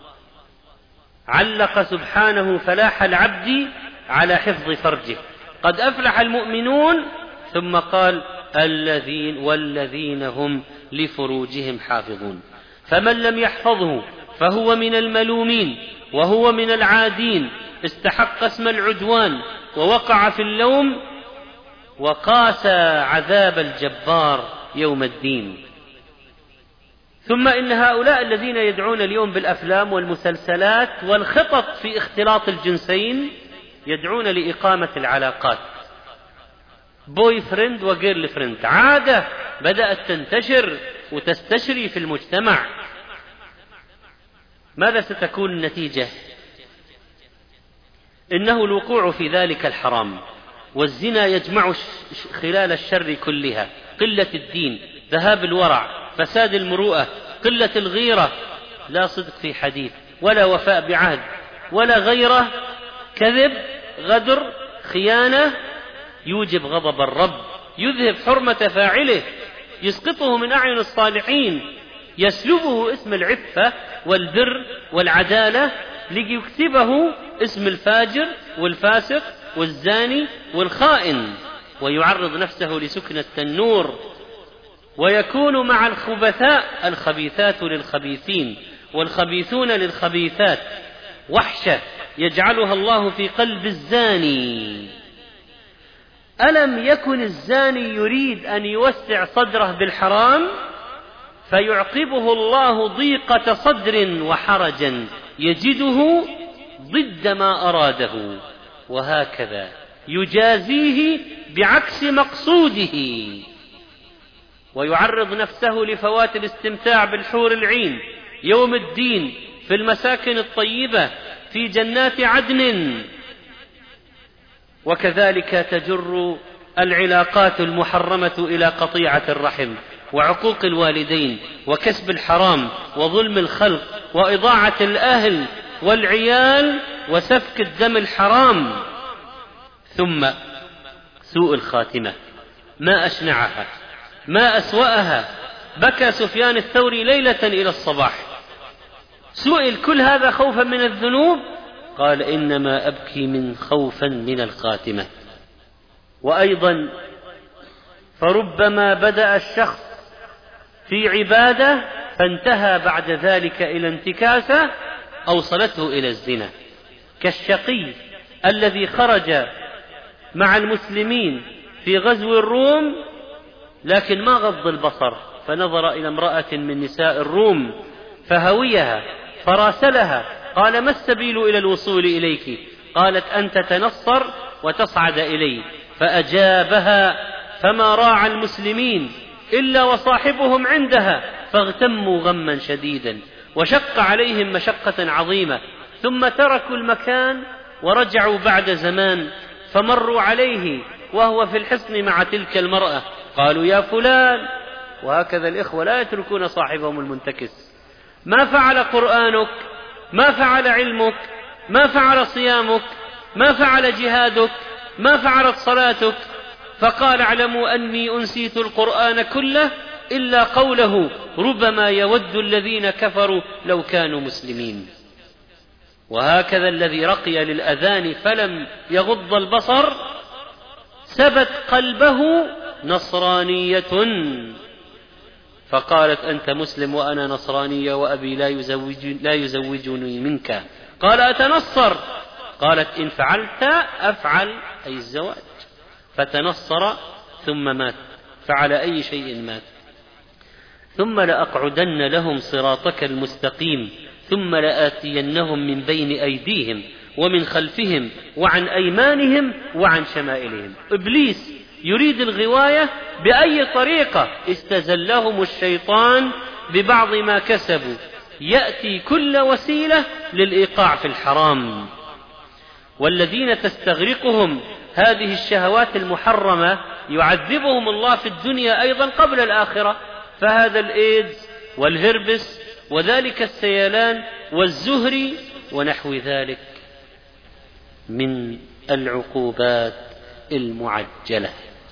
علق سبحانه فلاح العبد على حفظ فرجه، قد أفلح المؤمنون، ثم قال: والذين هم لفروجهم حافظون. فمن لم يحفظه فهو من الملومين وهو من العادين، استحق اسم العدوان ووقع في اللوم، وقاس عذاب الجبار يوم الدين. ثم إن هؤلاء الذين يدعون اليوم بالأفلام والمسلسلات والخطط في اختلاط الجنسين يدعون لإقامة العلاقات، بوي فريند وجيرل فريند، عادة بدأت تنتشر وتستشري في المجتمع. ماذا ستكون النتيجة؟ إنه الوقوع في ذلك الحرام، والزنا يجمع خلال الشر كلها: قلة الدين، ذهاب الورع، فساد المروءة، قلة الغيرة، لا صدق في حديث ولا وفاء بعهد ولا غيره، كذب، غدر، خيانة، يوجب غضب الرب يذهب حرمة فاعله، يسقطه من أعين الصالحين، يسلبه اسم العفة والبر والعدالة ليكتبه اسم الفاجر والفاسق والزاني والخائن، ويعرض نفسه لسكنة التنور، ويكون مع الخبثاء الخبيثات للخبيثين والخبيثون للخبيثات، وحشة يجعلها الله في قلب الزاني. ألم يكن الزاني يريد أن يوسع صدره بالحرام فيعقبه الله ضيقة صدر وحرجا يجده ضد ما أراده، وهكذا يجازيه بعكس مقصوده، ويعرض نفسه لفوات الاستمتاع بالحور العين يوم الدين في المساكن الطيبة في جنات عدن. وكذلك تجر العلاقات المحرمة إلى قطيعة الرحم وعقوق الوالدين وكسب الحرام وظلم الخلق وإضاعة الأهل والعيال وسفك الدم الحرام. ثم سوء الخاتمة، ما أشنعها، ما أسوأها. بكى سفيان الثوري ليلة إلى الصباح، سئل كل هذا خوفا من الذنوب؟ قال إنما أبكي من خوفا من الخاتمة. وأيضا فربما بدأ الشخص في عبادة فانتهى بعد ذلك إلى انتكاسة أوصلته إلى الزنا، كالشقي الذي خرج مع المسلمين في غزو الروم لكن ما غض البصر، فنظر إلى امرأة من نساء الروم فهويها فراسلها، قال ما السبيل إلى الوصول إليك؟ قالت أن تتنصر وتصعد إلي، فأجابها فما راعى المسلمين إلا وصاحبهم عندها، فاغتموا غما شديدا وشق عليهم مشقة عظيمة، ثم تركوا المكان ورجعوا بعد زمان فمروا عليه وهو في الحصن مع تلك المرأة، قالوا يا فلان. وهكذا الإخوة لا يتركون صاحبهم المنتكس. ما فعل قرآنك؟ ما فعل علمك؟ ما فعل صيامك؟ ما فعل جهادك؟ ما فعلت صلاتك؟ فقال اعلموا أني أنسيت القرآن كله إلا قوله ربما يود الذين كفروا لو كانوا مسلمين. وهكذا الذي رقي للأذان فلم يغض البصر سبت قلبه نصرانية، فقالت أنت مسلم وأنا نصرانية وأبي لا يزوجني منك، قال أتنصر؟ قالت إن فعلت أفعل أي الزواج، فتنصر ثم مات، فعلى أي شيء مات. ثم لأقعدن لهم صراطك المستقيم ثم لآتينهم من بين أيديهم ومن خلفهم وعن أيمانهم وعن شمائلهم. إبليس يريد الغواية بأي طريقة، استزلهم الشيطان ببعض ما كسبوا، يأتي كل وسيلة للإيقاع في الحرام. والذين تستغرقهم هذه الشهوات المحرمة يعذبهم الله في الدنيا أيضا قبل الآخرة، فهذا الإيدز والهربس وذلك السيلان والزهري ونحو ذلك من العقوبات المعجلة،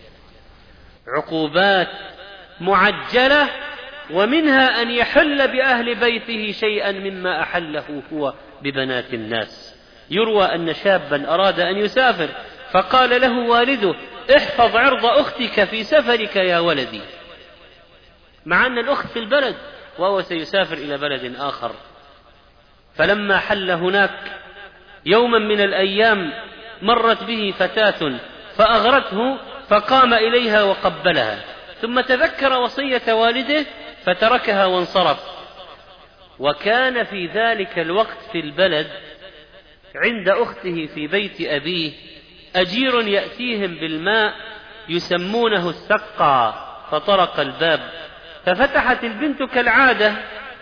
عقوبات معجلة، ومنها أن يحل بأهل بيته شيئا مما أحله هو ببنات الناس. يروى أن شابا أراد أن يسافر فقال له والده احفظ عرض أختك في سفرك يا ولدي، مع أن الأخت في البلد وهو سيسافر إلى بلد آخر. فلما حل هناك يوما من الأيام مرت به فتاة فأغرته فقام إليها وقبلها، ثم تذكر وصية والده فتركها وانصرف. وكان في ذلك الوقت في البلد عند أخته في بيت أبيه أجير يأتيهم بالماء يسمونه السقا، فطرق الباب ففتحت البنت كالعادة،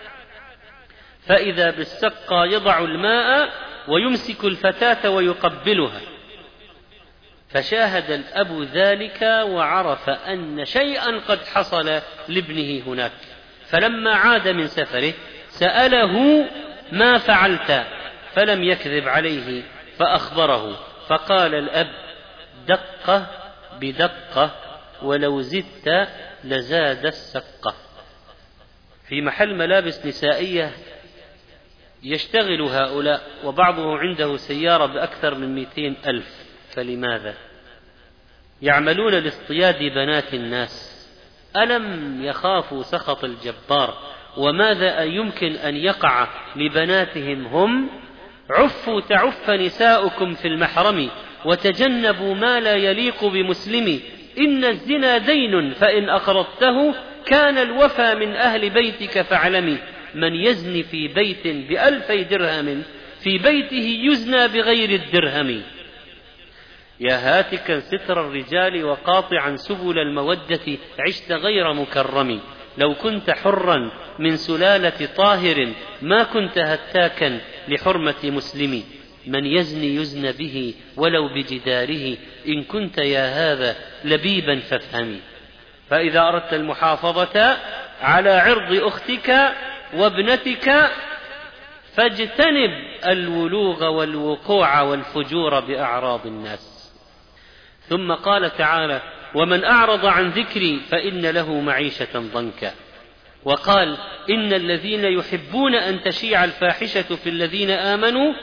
فإذا بالسقا يضع الماء ويمسك الفتاة ويقبلها، فشاهد الأب ذلك وعرف أن شيئا قد حصل لابنه هناك، فلما عاد من سفره سأله ما فعلت؟ فلم يكذب عليه فأخبره، فقال الأب دقة بدقة ولو زدت لزاد السقة. في محل ملابس نسائية يشتغل هؤلاء، وبعضه عنده سيارة بأكثر من 200,000. فلماذا يعملون لاصطياد بنات الناس؟ ألم يخافوا سخط الجبار؟ وماذا يمكن أن يقع لبناتهم هم؟ عفوا تعف نساؤكم في المحرم، وتجنبوا ما لا يليق بمسلم. إن الزنا دين، فإن أقرضته كان الوفى من أهل بيتك فاعلمي. من يزني في بيت ب2,000 درهم في بيته يزنى بغير الدرهم. يا هاتكا ستر الرجال وقاطعا سبل المودة، عشت غير مكرم. لو كنت حرا من سلالة طاهر ما كنت هتاكا لحرمة مسلم. من يزني يزن به ولو بجداره، إن كنت يا هذا لبيبا فافهمي. فإذا أردت المحافظة على عرض أختك وابنتك فاجتنب الولوغ والوقوع والفجور بأعراض الناس. ثم قال تعالى: ومن أعرض عن ذكري فإن له معيشة ضنكا. وقال: إن الذين يحبون أن تشيع الفاحشة في الذين آمنوا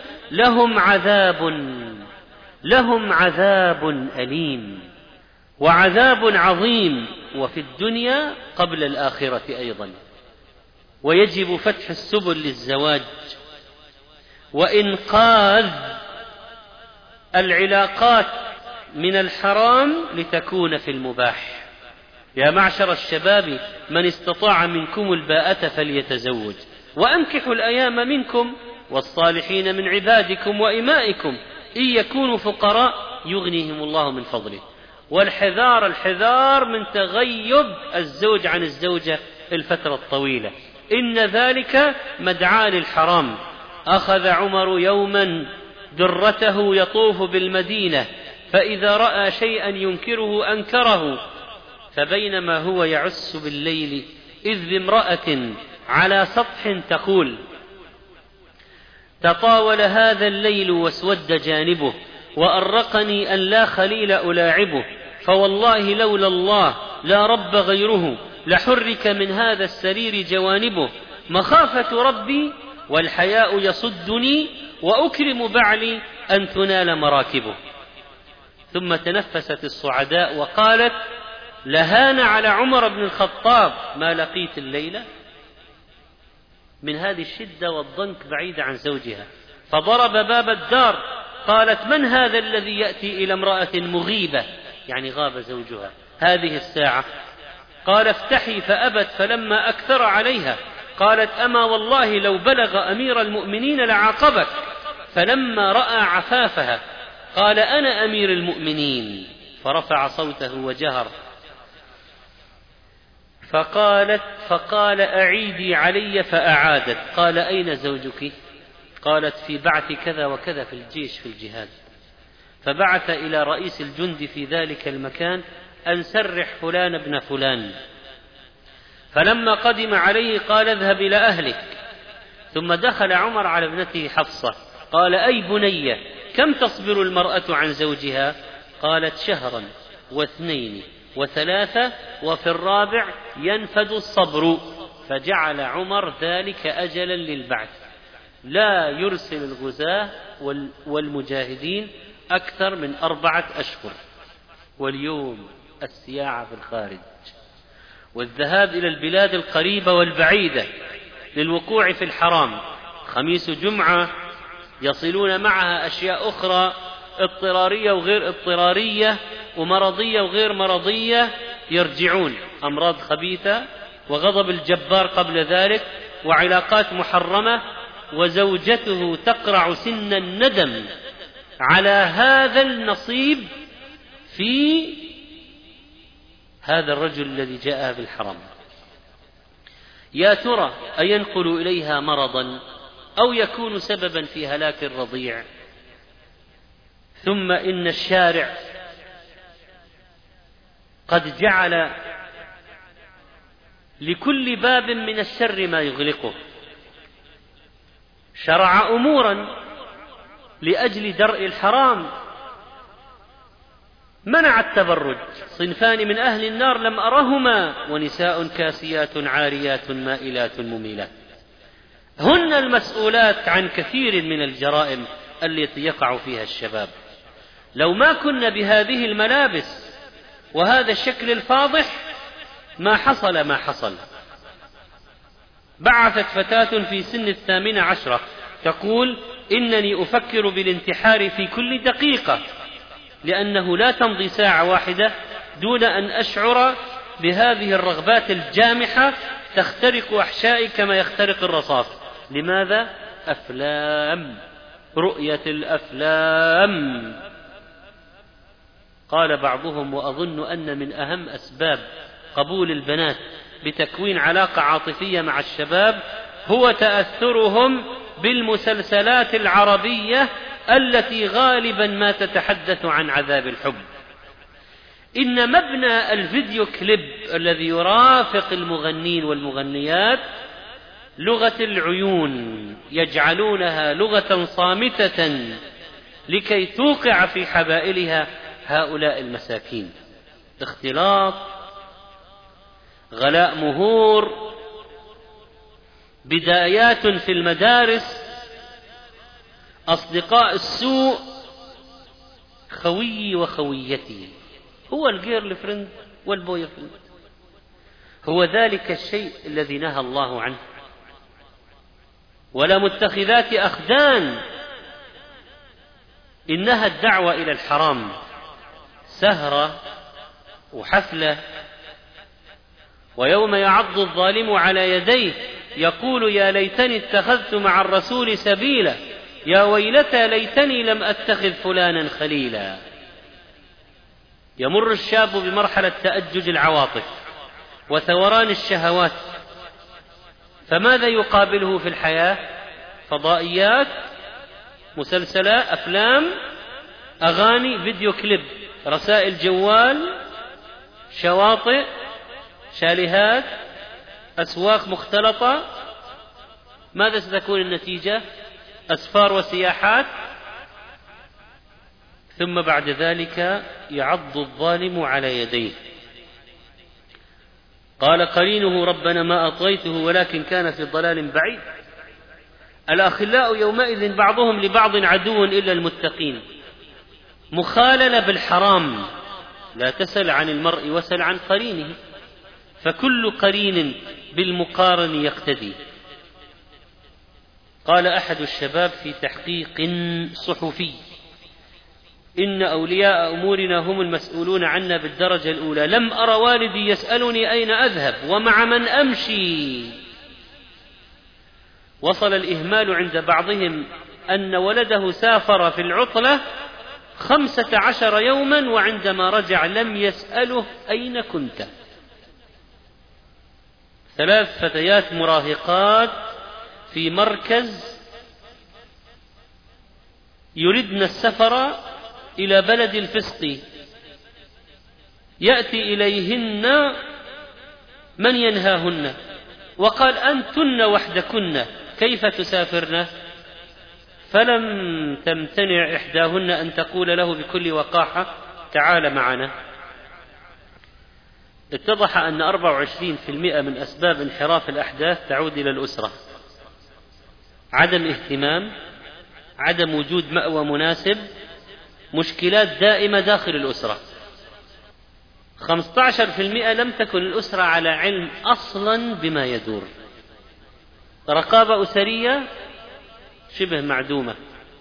لهم عذاب أليم وعذاب عظيم، وفي الدنيا قبل الآخرة أيضا. ويجب فتح السبل للزواج وإنقاذ العلاقات من الحرام لتكون في المباح. يا معشر الشباب من استطاع منكم الباءة فليتزوج، وأنكحوا الأيام منكم والصالحين من عبادكم وإمائكم إن يكونوا فقراء يغنيهم الله من فضله. والحذار من تغيب الزوج عن الزوجة الفترة الطويلة، إن ذلك مدعاة للحرام. أخذ عمر يوما درته يطوف بالمدينة، فإذا رأى شيئا ينكره أنكره، فبينما هو يعس بالليل إذ بامرأة على سطح تقول: تطاول هذا الليل واسود جانبه، وأرقني أن لا خليل ألاعبه، فوالله لولا الله لا رب غيره، لحرك من هذا السرير جوانبه. مخافة ربي والحياء يصدني، وأكرم بعلي أن تنال مراكبه. ثم تنفست الصعداء وقالت: لهان على عمر بن الخطاب ما لقيت الليلة. من هذه الشدة والضنك بعيدة عن زوجها، فضرب باب الدار. قالت: من هذا الذي يأتي إلى امرأة مغيبة، يعني غاب زوجها هذه الساعة؟ قال: افتحي، فأبت، فلما أكثر عليها قالت: أما والله لو بلغ أمير المؤمنين لعاقبك. فلما رأى عفافها قال: أنا أمير المؤمنين، فرفع صوته وجهر. فقال: أعيدي علي، فأعادت. قال: أين زوجك؟ قالت: في بعث كذا وكذا في الجيش في الجهاد. فبعث إلى رئيس الجند في ذلك المكان أن سرح فلان ابن فلان. فلما قدم عليه قال: اذهب إلى أهلك. ثم دخل عمر على ابنته حفصة قال: أي بني، كم تصبر المرأة عن زوجها؟ قالت: شهرا و2 و3، وفي الرابع ينفد الصبر. فجعل عمر ذلك أجلا للبعث، لا يرسل الغزاة والمجاهدين أكثر من 4 أشهر. واليوم السياحة في الخارج والذهاب إلى البلاد القريبة والبعيدة للوقوع في الحرام، خميس جمعة يصلون معها أشياء أخرى اضطرارية وغير اضطرارية، ومرضية وغير مرضية، يرجعون أمراض خبيثة وغضب الجبار قبل ذلك وعلاقات محرمة، وزوجته تقرع سن الندم على هذا النصيب في هذا الرجل الذي جاء بالحرام. يا ترى أينقل إليها مرضا أو يكون سببا في هلاك الرضيع؟ ثم إن الشارع قد جعل لكل باب من الشر ما يغلقه، شرع أمورا لأجل درء الحرام، منع التبرج. صنفان من أهل النار لم أرهما، ونساء كاسيات عاريات مائلات مميلات. هن المسؤولات عن كثير من الجرائم التي يقع فيها الشباب. لو ما كنا بهذه الملابس وهذا الشكل الفاضح ما حصل ما حصل. بعثت فتاة في سن 18 تقول: إنني أفكر بالانتحار في كل دقيقة، لأنه لا تمضي ساعة واحدة دون أن أشعر بهذه الرغبات الجامحة تخترق أحشائي كما يخترق الرصاص. لماذا؟ أفلام، رؤية الأفلام. قال بعضهم: وأظن أن من أهم أسباب قبول البنات بتكوين علاقة عاطفية مع الشباب هو تأثرهم بالمسلسلات العربية التي غالبا ما تتحدث عن عذاب الحب. إن مبنى الفيديو كليب الذي يرافق المغنين والمغنيات لغة العيون، يجعلونها لغة صامتة لكي توقع في حبائلها هؤلاء المساكين. اختلاط، غلاء مهور، بدايات في المدارس، أصدقاء السوء، خويي وخويتي، هو الجيرل فريند والبوي فريند، هو ذلك الشيء الذي نهى الله عنه. ولا متخذات أخدان، إنها الدعوة إلى الحرام، سهرة وحفلة. ويوم يعض الظالم على يديه يقول: يا ليتني اتخذت مع الرسول سبيلا، يا ويلتى ليتني لم أتخذ فلانا خليلا. يمر الشاب بمرحلة تأجج العواطف وثوران الشهوات، فماذا يقابله في الحياة؟ فضائيات، مسلسلات، أفلام، أغاني، فيديو كليب، رسائل جوال، شواطئ، شاليهات، أسواق مختلطة. ماذا ستكون النتيجة؟ أسفار وسياحات. ثم بعد ذلك يعض الظالم على يديه. قال قرينه: ربنا ما أطغيته ولكن كان في ضلال بعيد. الأخلاء يومئذ بعضهم لبعض عدو إلا المتقين. مخاللة بالحرام. لا تسل عن المرء وسل عن قرينه، فكل قرين بالمقارن يقتدي. قال أحد الشباب في تحقيق صحفي: إن أولياء أمورنا هم المسؤولون عنا بالدرجة الأولى. لم أرى والدي يسألني أين أذهب ومع من أمشي. وصل الإهمال عند بعضهم أن ولده سافر في العطلة 15 يوما، وعندما رجع لم يسأله أين كنت. 3 فتيات مراهقات في مركز يردن السفر إلى بلد الفسق، يأتي إليهن من ينهاهن وقال: أنتن وحدكن كيف تسافرن؟ فلم تمتنع إحداهن أن تقول له بكل وقاحة: تعال معنا. اتضح أن 24% من أسباب انحراف الأحداث تعود إلى الأسرة: عدم اهتمام، عدم وجود مأوى مناسب، مشكلات دائمة داخل الأسرة. 15% لم تكن الأسرة على علم أصلا بما يدور. رقابة أسرية شبه معدومة.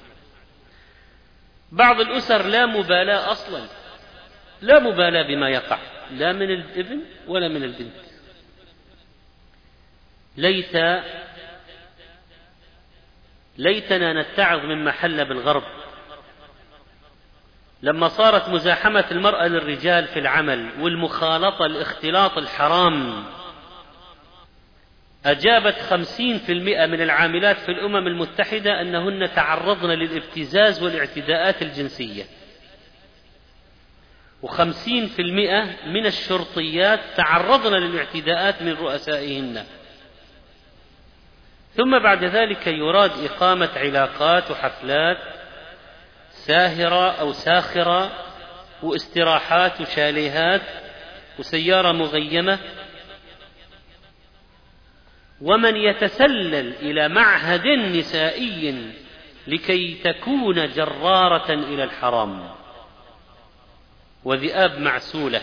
بعض الأسر لا مبالاة أصلا، لا مبالاة بما يقع، لا من الابن ولا من البنت. ليتنا نتعظ مما حل بالغرب. لما صارت مزاحمة المرأة للرجال في العمل والمخالطة، الاختلاط الحرام، أجابت 50% من العاملات في الأمم المتحدة أنهن تعرضن للابتزاز والاعتداءات الجنسية، و50% من الشرطيات تعرضن للاعتداءات من رؤسائهن. ثم بعد ذلك يراد إقامة علاقات وحفلات ساهرة أو ساخرة واستراحات وشاليهات وسيارة مغيمة، ومن يتسلل إلى معهد نسائي لكي تكون جرارة إلى الحرام، وذئاب معسولة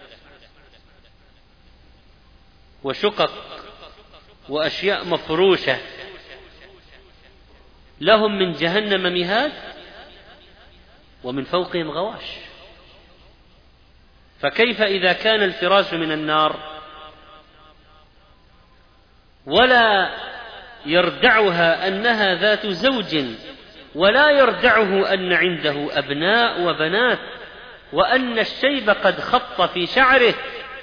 وشقق وأشياء مفروشة، لهم من جهنم مهاد ومن فوقهم غواش. فكيف إذا كان الفراش من النار ولا يردعها أنها ذات زوج، ولا يردعه أن عنده أبناء وبنات، وأن الشيب قد خط في شعره،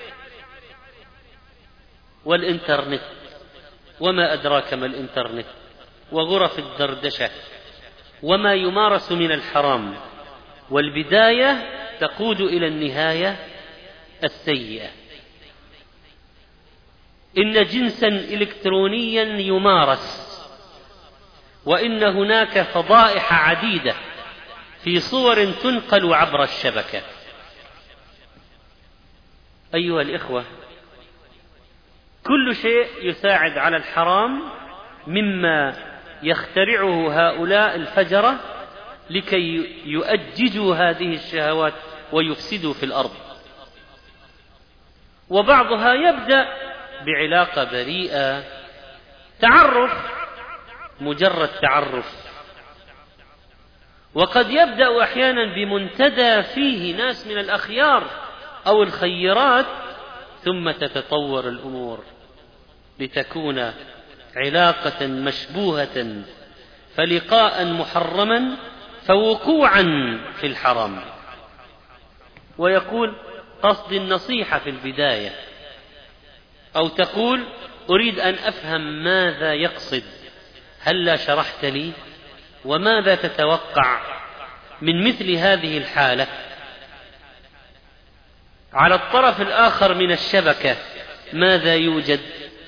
والإنترنت وما أدراك ما الإنترنت، وغرف الدردشة، وما يمارس من الحرام، والبداية تقود إلى النهاية السيئة. إن جنسا إلكترونيا يمارس، وإن هناك فضائح عديدة في صور تنقل عبر الشبكة. أيها الإخوة، كل شيء يساعد على الحرام مما يخترعه هؤلاء الفجرة لكي يؤججوا هذه الشهوات ويفسدوا في الأرض. وبعضها يبدأ بعلاقة بريئة، تعرف، مجرد تعرف، وقد يبدأ أحيانا بمنتدى فيه ناس من الأخيار أو الخيرات، ثم تتطور الأمور لتكون علاقة مشبوهة، فلقاء محرما، فوقوعا في الحرام. ويقول قصد النصيحة في البداية، أو تقول أريد أن أفهم ماذا يقصد، هلا شرحت لي؟ وماذا تتوقع من مثل هذه الحالة؟ على الطرف الآخر من الشبكة ماذا يوجد؟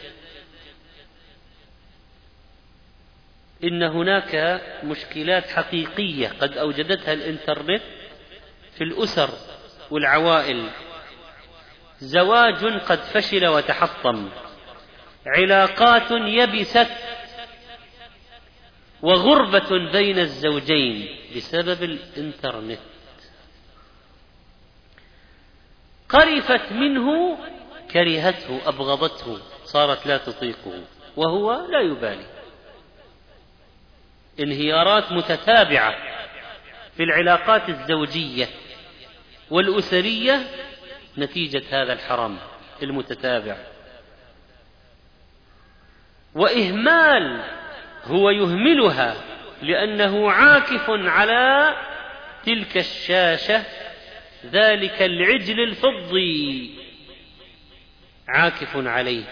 إن هناك مشكلات حقيقية قد أوجدتها الإنترنت في الأسر والعوائل، زواج قد فشل وتحطم، علاقات يبست، وغربة بين الزوجين بسبب الإنترنت. قرفت منه، كرهته، أبغضته، صارت لا تطيقه، وهو لا يبالي. انهيارات متتابعة في العلاقات الزوجية والأسرية نتيجة هذا الحرام المتتابع. وإهمال، هو يهملها لأنه عاكف على تلك الشاشة، ذلك العجل الفضي عاكف عليه،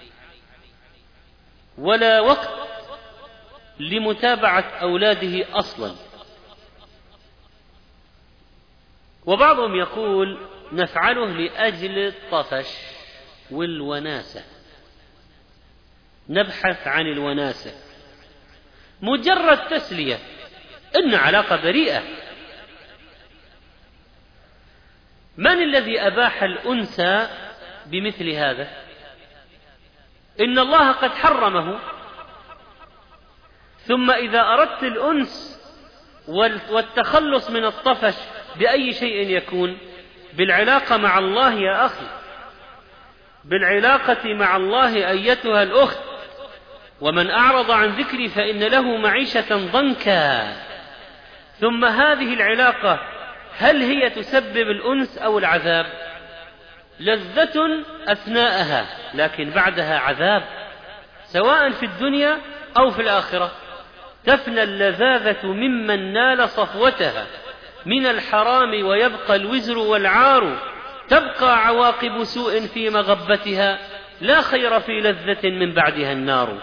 ولا وقت لمتابعة أولاده أصلا. وبعضهم يقول نفعله لأجل الطفش والوناسة، نبحث عن الوناسة، مجرد تسلية، إن علاقة بريئة. من الذي أباح الأنثى بمثل هذا؟ إن الله قد حرمه. ثم إذا أردت الأنس والتخلص من الطفش بأي شيء يكون؟ بالعلاقة مع الله يا أخي، بالعلاقة مع الله أيتها الأخت. ومن أعرض عن ذكري فإن له معيشة ضنكا. ثم هذه العلاقة هل هي تسبب الأنس أو العذاب؟ لذة أثناءها، لكن بعدها عذاب، سواء في الدنيا أو في الآخرة. تفنى اللذاذة ممن نال صفوتها من الحرام، ويبقى الوزر والعار، تبقى عواقب سوء في مغبتها، لا خير في لذة من بعدها النار.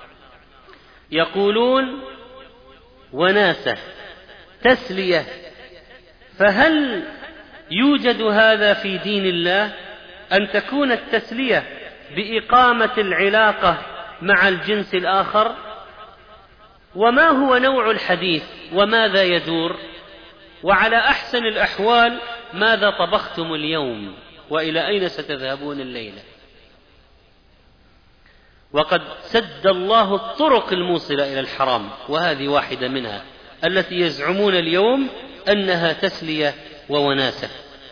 يقولون وناسة، تسلية، فهل يوجد هذا في دين الله؟ أن تكون التسلية بإقامة العلاقة مع الجنس الآخر؟ وما هو نوع الحديث وماذا يدور؟ وعلى أحسن الأحوال ماذا طبختم اليوم وإلى أين ستذهبون الليلة. وقد سد الله الطرق الموصلة إلى الحرام، وهذه واحدة منها التي يزعمون اليوم أنها تسلية ووناسة.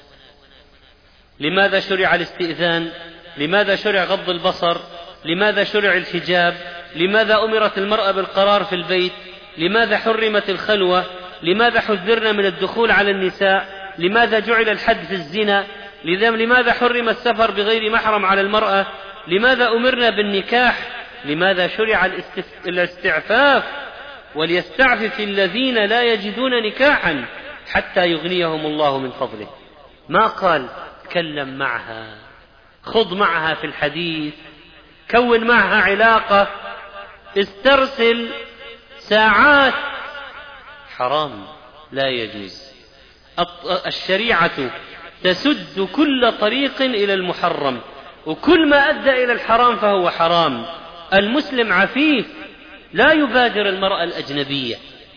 لماذا شرع الاستئذان؟ لماذا شرع غض البصر؟ لماذا شرع الحجاب؟ لماذا أمرت المرأة بالقرار في البيت؟ لماذا حرمت الخلوة؟ لماذا حذرنا من الدخول على النساء؟ لماذا جعل الحد في الزنا؟ لماذا حرم السفر بغير محرم على المرأة؟ لماذا أمرنا بالنكاح؟ لماذا شرع الاستعفاف؟ وليستعفف الذين لا يجدون نكاحا حتى يغنيهم الله من فضله. ما قال تكلم معها، خض معها في الحديث، كون معها علاقة، استرسل ساعات. حرام، لا يجوز. الشريعة تسد كل طريق إلى المحرم، وكل ما أدى إلى الحرام فهو حرام. المسلم عفيف، لا يبادر المرأة الأجنبية،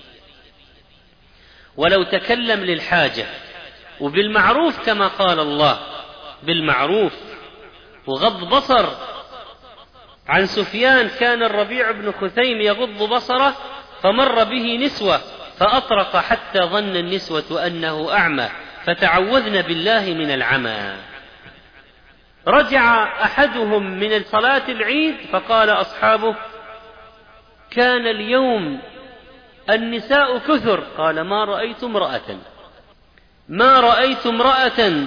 ولو تكلم للحاجة وبالمعروف كما قال الله، بالمعروف وغض بصر. عن سفيان: كان الربيع بن خثيم يغض بصره فمر به نسوة فأطرق حتى ظن النسوة أنه أعمى فتعوذن بالله من العمى. رجع أحدهم من صلاة العيد فقال أصحابه: كان اليوم النساء كثر. قال: ما رأيت امرأة.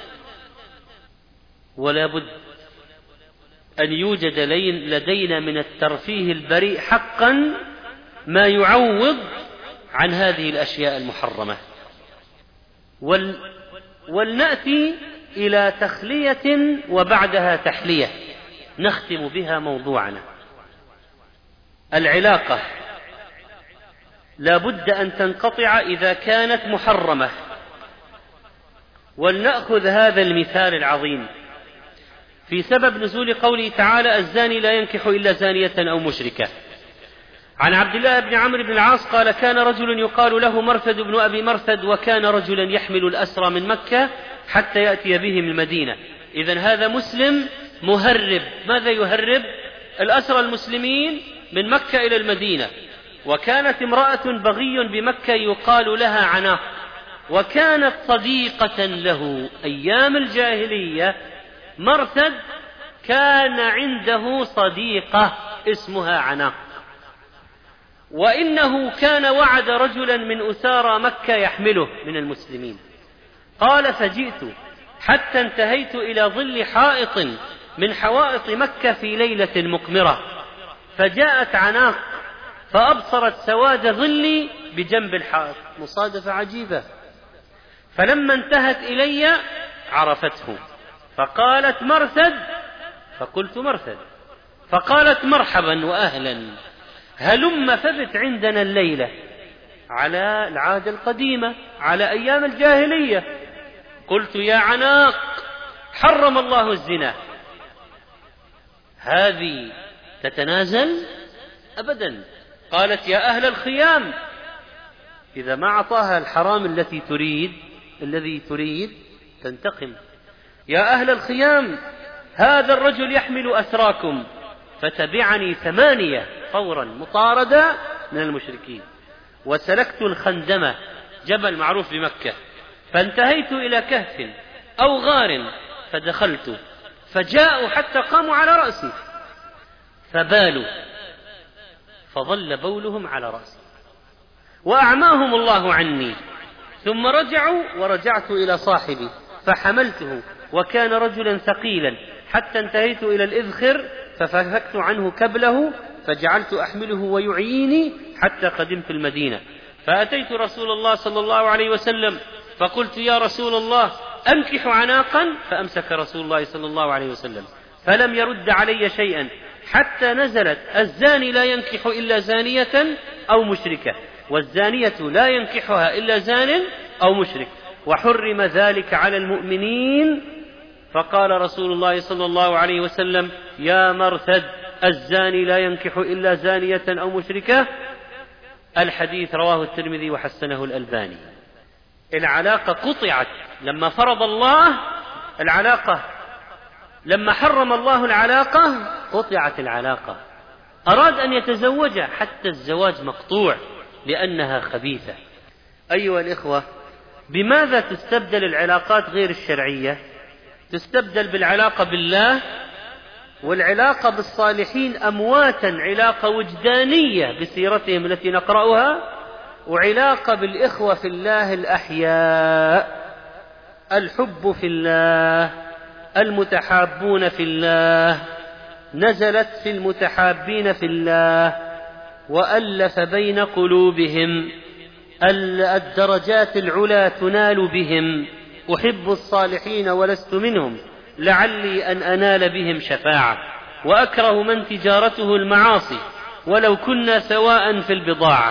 ولا بد أن يوجد لدينا من الترفيه البريء حقا ما يعوض عن هذه الأشياء المحرمة. ولنأتي إلى تخلية وبعدها تحلية نختم بها موضوعنا. العلاقة لا بد أن تنقطع إذا كانت محرمة. ولنأخذ هذا المثال العظيم في سبب نزول قوله تعالى: الزاني لا ينكح إلا زانية أو مشركة. عن عبد الله بن عمرو بن العاص قال: كان رجل يقال له مرثد بن أبي مرثد، وكان رجلا يحمل الأسرى من مكة حتى يأتي بهم المدينة. إذن هذا مسلم مهرب. ماذا يهرب؟ الأسرى المسلمين من مكة إلى المدينة. وكانت امرأة بغي بمكة يقال لها عناق، وكانت صديقة له أيام الجاهلية. مرثد كان عنده صديقة اسمها عناق، وإنه كان وعد رجلا من أسارى مكة يحمله من المسلمين. قال: فجئت حتى انتهيت إلى ظل حائط من حوائط مكة في ليلة مقمرة، فجاءت عناق فأبصرت سواد ظلي بجنب الحائط. مصادفة عجيبة. فلما انتهت إلي عرفته فقالت: مرثد. فقلت: مرثد. فقالت: مرحبا وأهلا، هلم فبت عندنا الليلة. على العادة القديمة، على أيام الجاهلية. قلت: يا عناق، حرم الله الزنا. هذه تتنازل؟ أبدا. قالت: يا أهل الخيام. إذا ما أعطاها الحرام الذي تريد تنتقم. يا أهل الخيام، هذا الرجل يحمل أسراكم. فتبعني 8 فورا مطاردة من المشركين. وسلكت الخندمة، جبل معروف بمكة، فانتهيت إلى كهف أو غار فدخلت، فجاءوا حتى قاموا على رأسي فبالوا، فظل بولهم على رأسي وأعماهم الله عني. ثم رجعوا ورجعت إلى صاحبي فحملته، وكان رجلا ثقيلا، حتى انتهيت إلى الإذخر ففككت عنه كبله فجعلت أحمله ويعيني حتى قدمت المدينة. فأتيت رسول الله صلى الله عليه وسلم فقلت: يا رسول الله، أنكح عناقا؟ فأمسك رسول الله صلى الله عليه وسلم فلم يرد علي شيئا حتى نزلت: الزاني لا ينكح إلا زانية أو مشركة، والزانية لا ينكحها إلا زان أو مشرك، وحرم ذلك على المؤمنين. فقال رسول الله صلى الله عليه وسلم: يا مرثد، الزاني لا ينكح إلا زانية أو مشركة. الحديث رواه الترمذي وحسنه الألباني. العلاقة قطعت لما فرض الله العلاقة، لما حرم الله العلاقة قطعت العلاقة. أراد أن يتزوجها، حتى الزواج مقطوع لأنها خبيثة. أيها الإخوة، بماذا تستبدل العلاقات غير الشرعية؟ تستبدل بالعلاقة بالله، والعلاقة بالصالحين أمواتا، علاقة وجدانية بسيرتهم التي نقرأها، وعلاقة بالإخوة في الله الأحياء، الحب في الله، المتحابون في الله، نزلت في المتحابين في الله وألف بين قلوبهم، الدرجات العلى تنال بهم، أحب الصالحين ولست منهم لعلي أن أنال بهم شفاعة، وأكره من تجارته المعاصي ولو كنا سواء في البضاعة،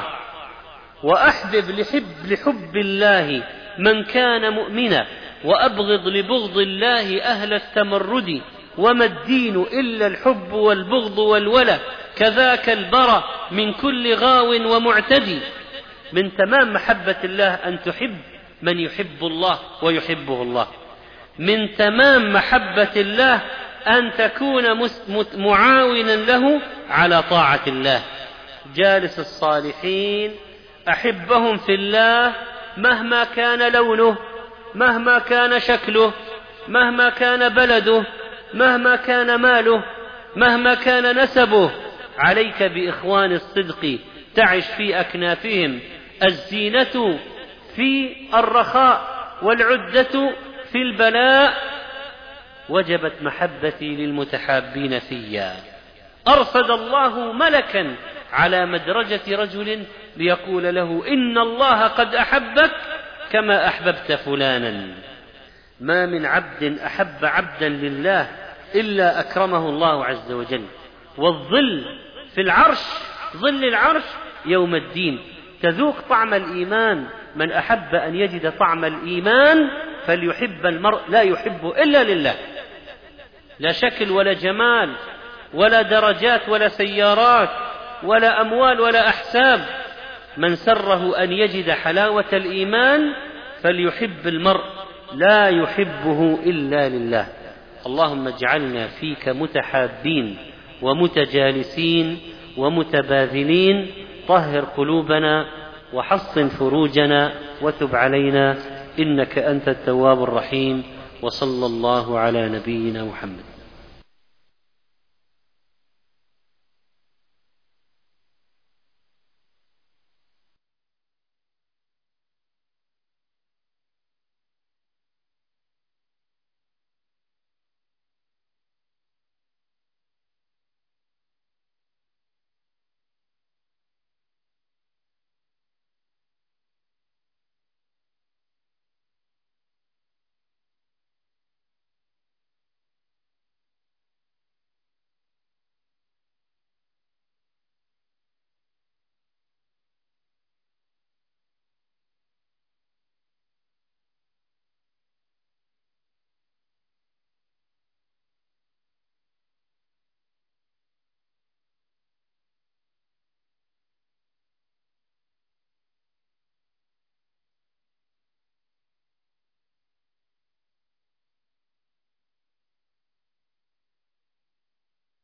وأحبب لحب الله من كان مؤمنا، وأبغض لبغض الله أهل التمرد، وما الدين إلا الحب والبغض والوله، كذاك البرى من كل غاو ومعتدي. من تمام محبة الله أن تحب من يحب الله ويحبه الله، من تمام محبة الله أن تكون معاونا له على طاعة الله. جالس الصالحين أحبهم في الله مهما كان لونه، مهما كان شكله، مهما كان بلده، مهما كان ماله، مهما كان نسبه. عليك بإخوان الصدق تعش في أكنافهم الزينة في الرخاء والعدة في البلاء. وجبت محبتي للمتحابين فيا. أرصد الله ملكا على مدرجة رجل ليقول له إن الله قد أحبك كما أحببت فلانا. ما من عبد أحب عبدا لله إلا أكرمه الله عز وجل. والظل في العرش، ظل العرش يوم الدين، تذوق طعم الإيمان. من أحب أن يجد طعم الإيمان فليحب المرء لا يحب إلا لله، لا شكل ولا جمال ولا درجات ولا سيارات ولا أموال ولا أحساب. من سره أن يجد حلاوة الإيمان فليحب المرء لا يحبه إلا لله. اللهم اجعلنا فيك متحابين ومتجالسين ومتباذلين. طهر قلوبنا وحصن فروجنا وتب علينا إنك أنت التواب الرحيم. وصلى الله على نبينا محمد.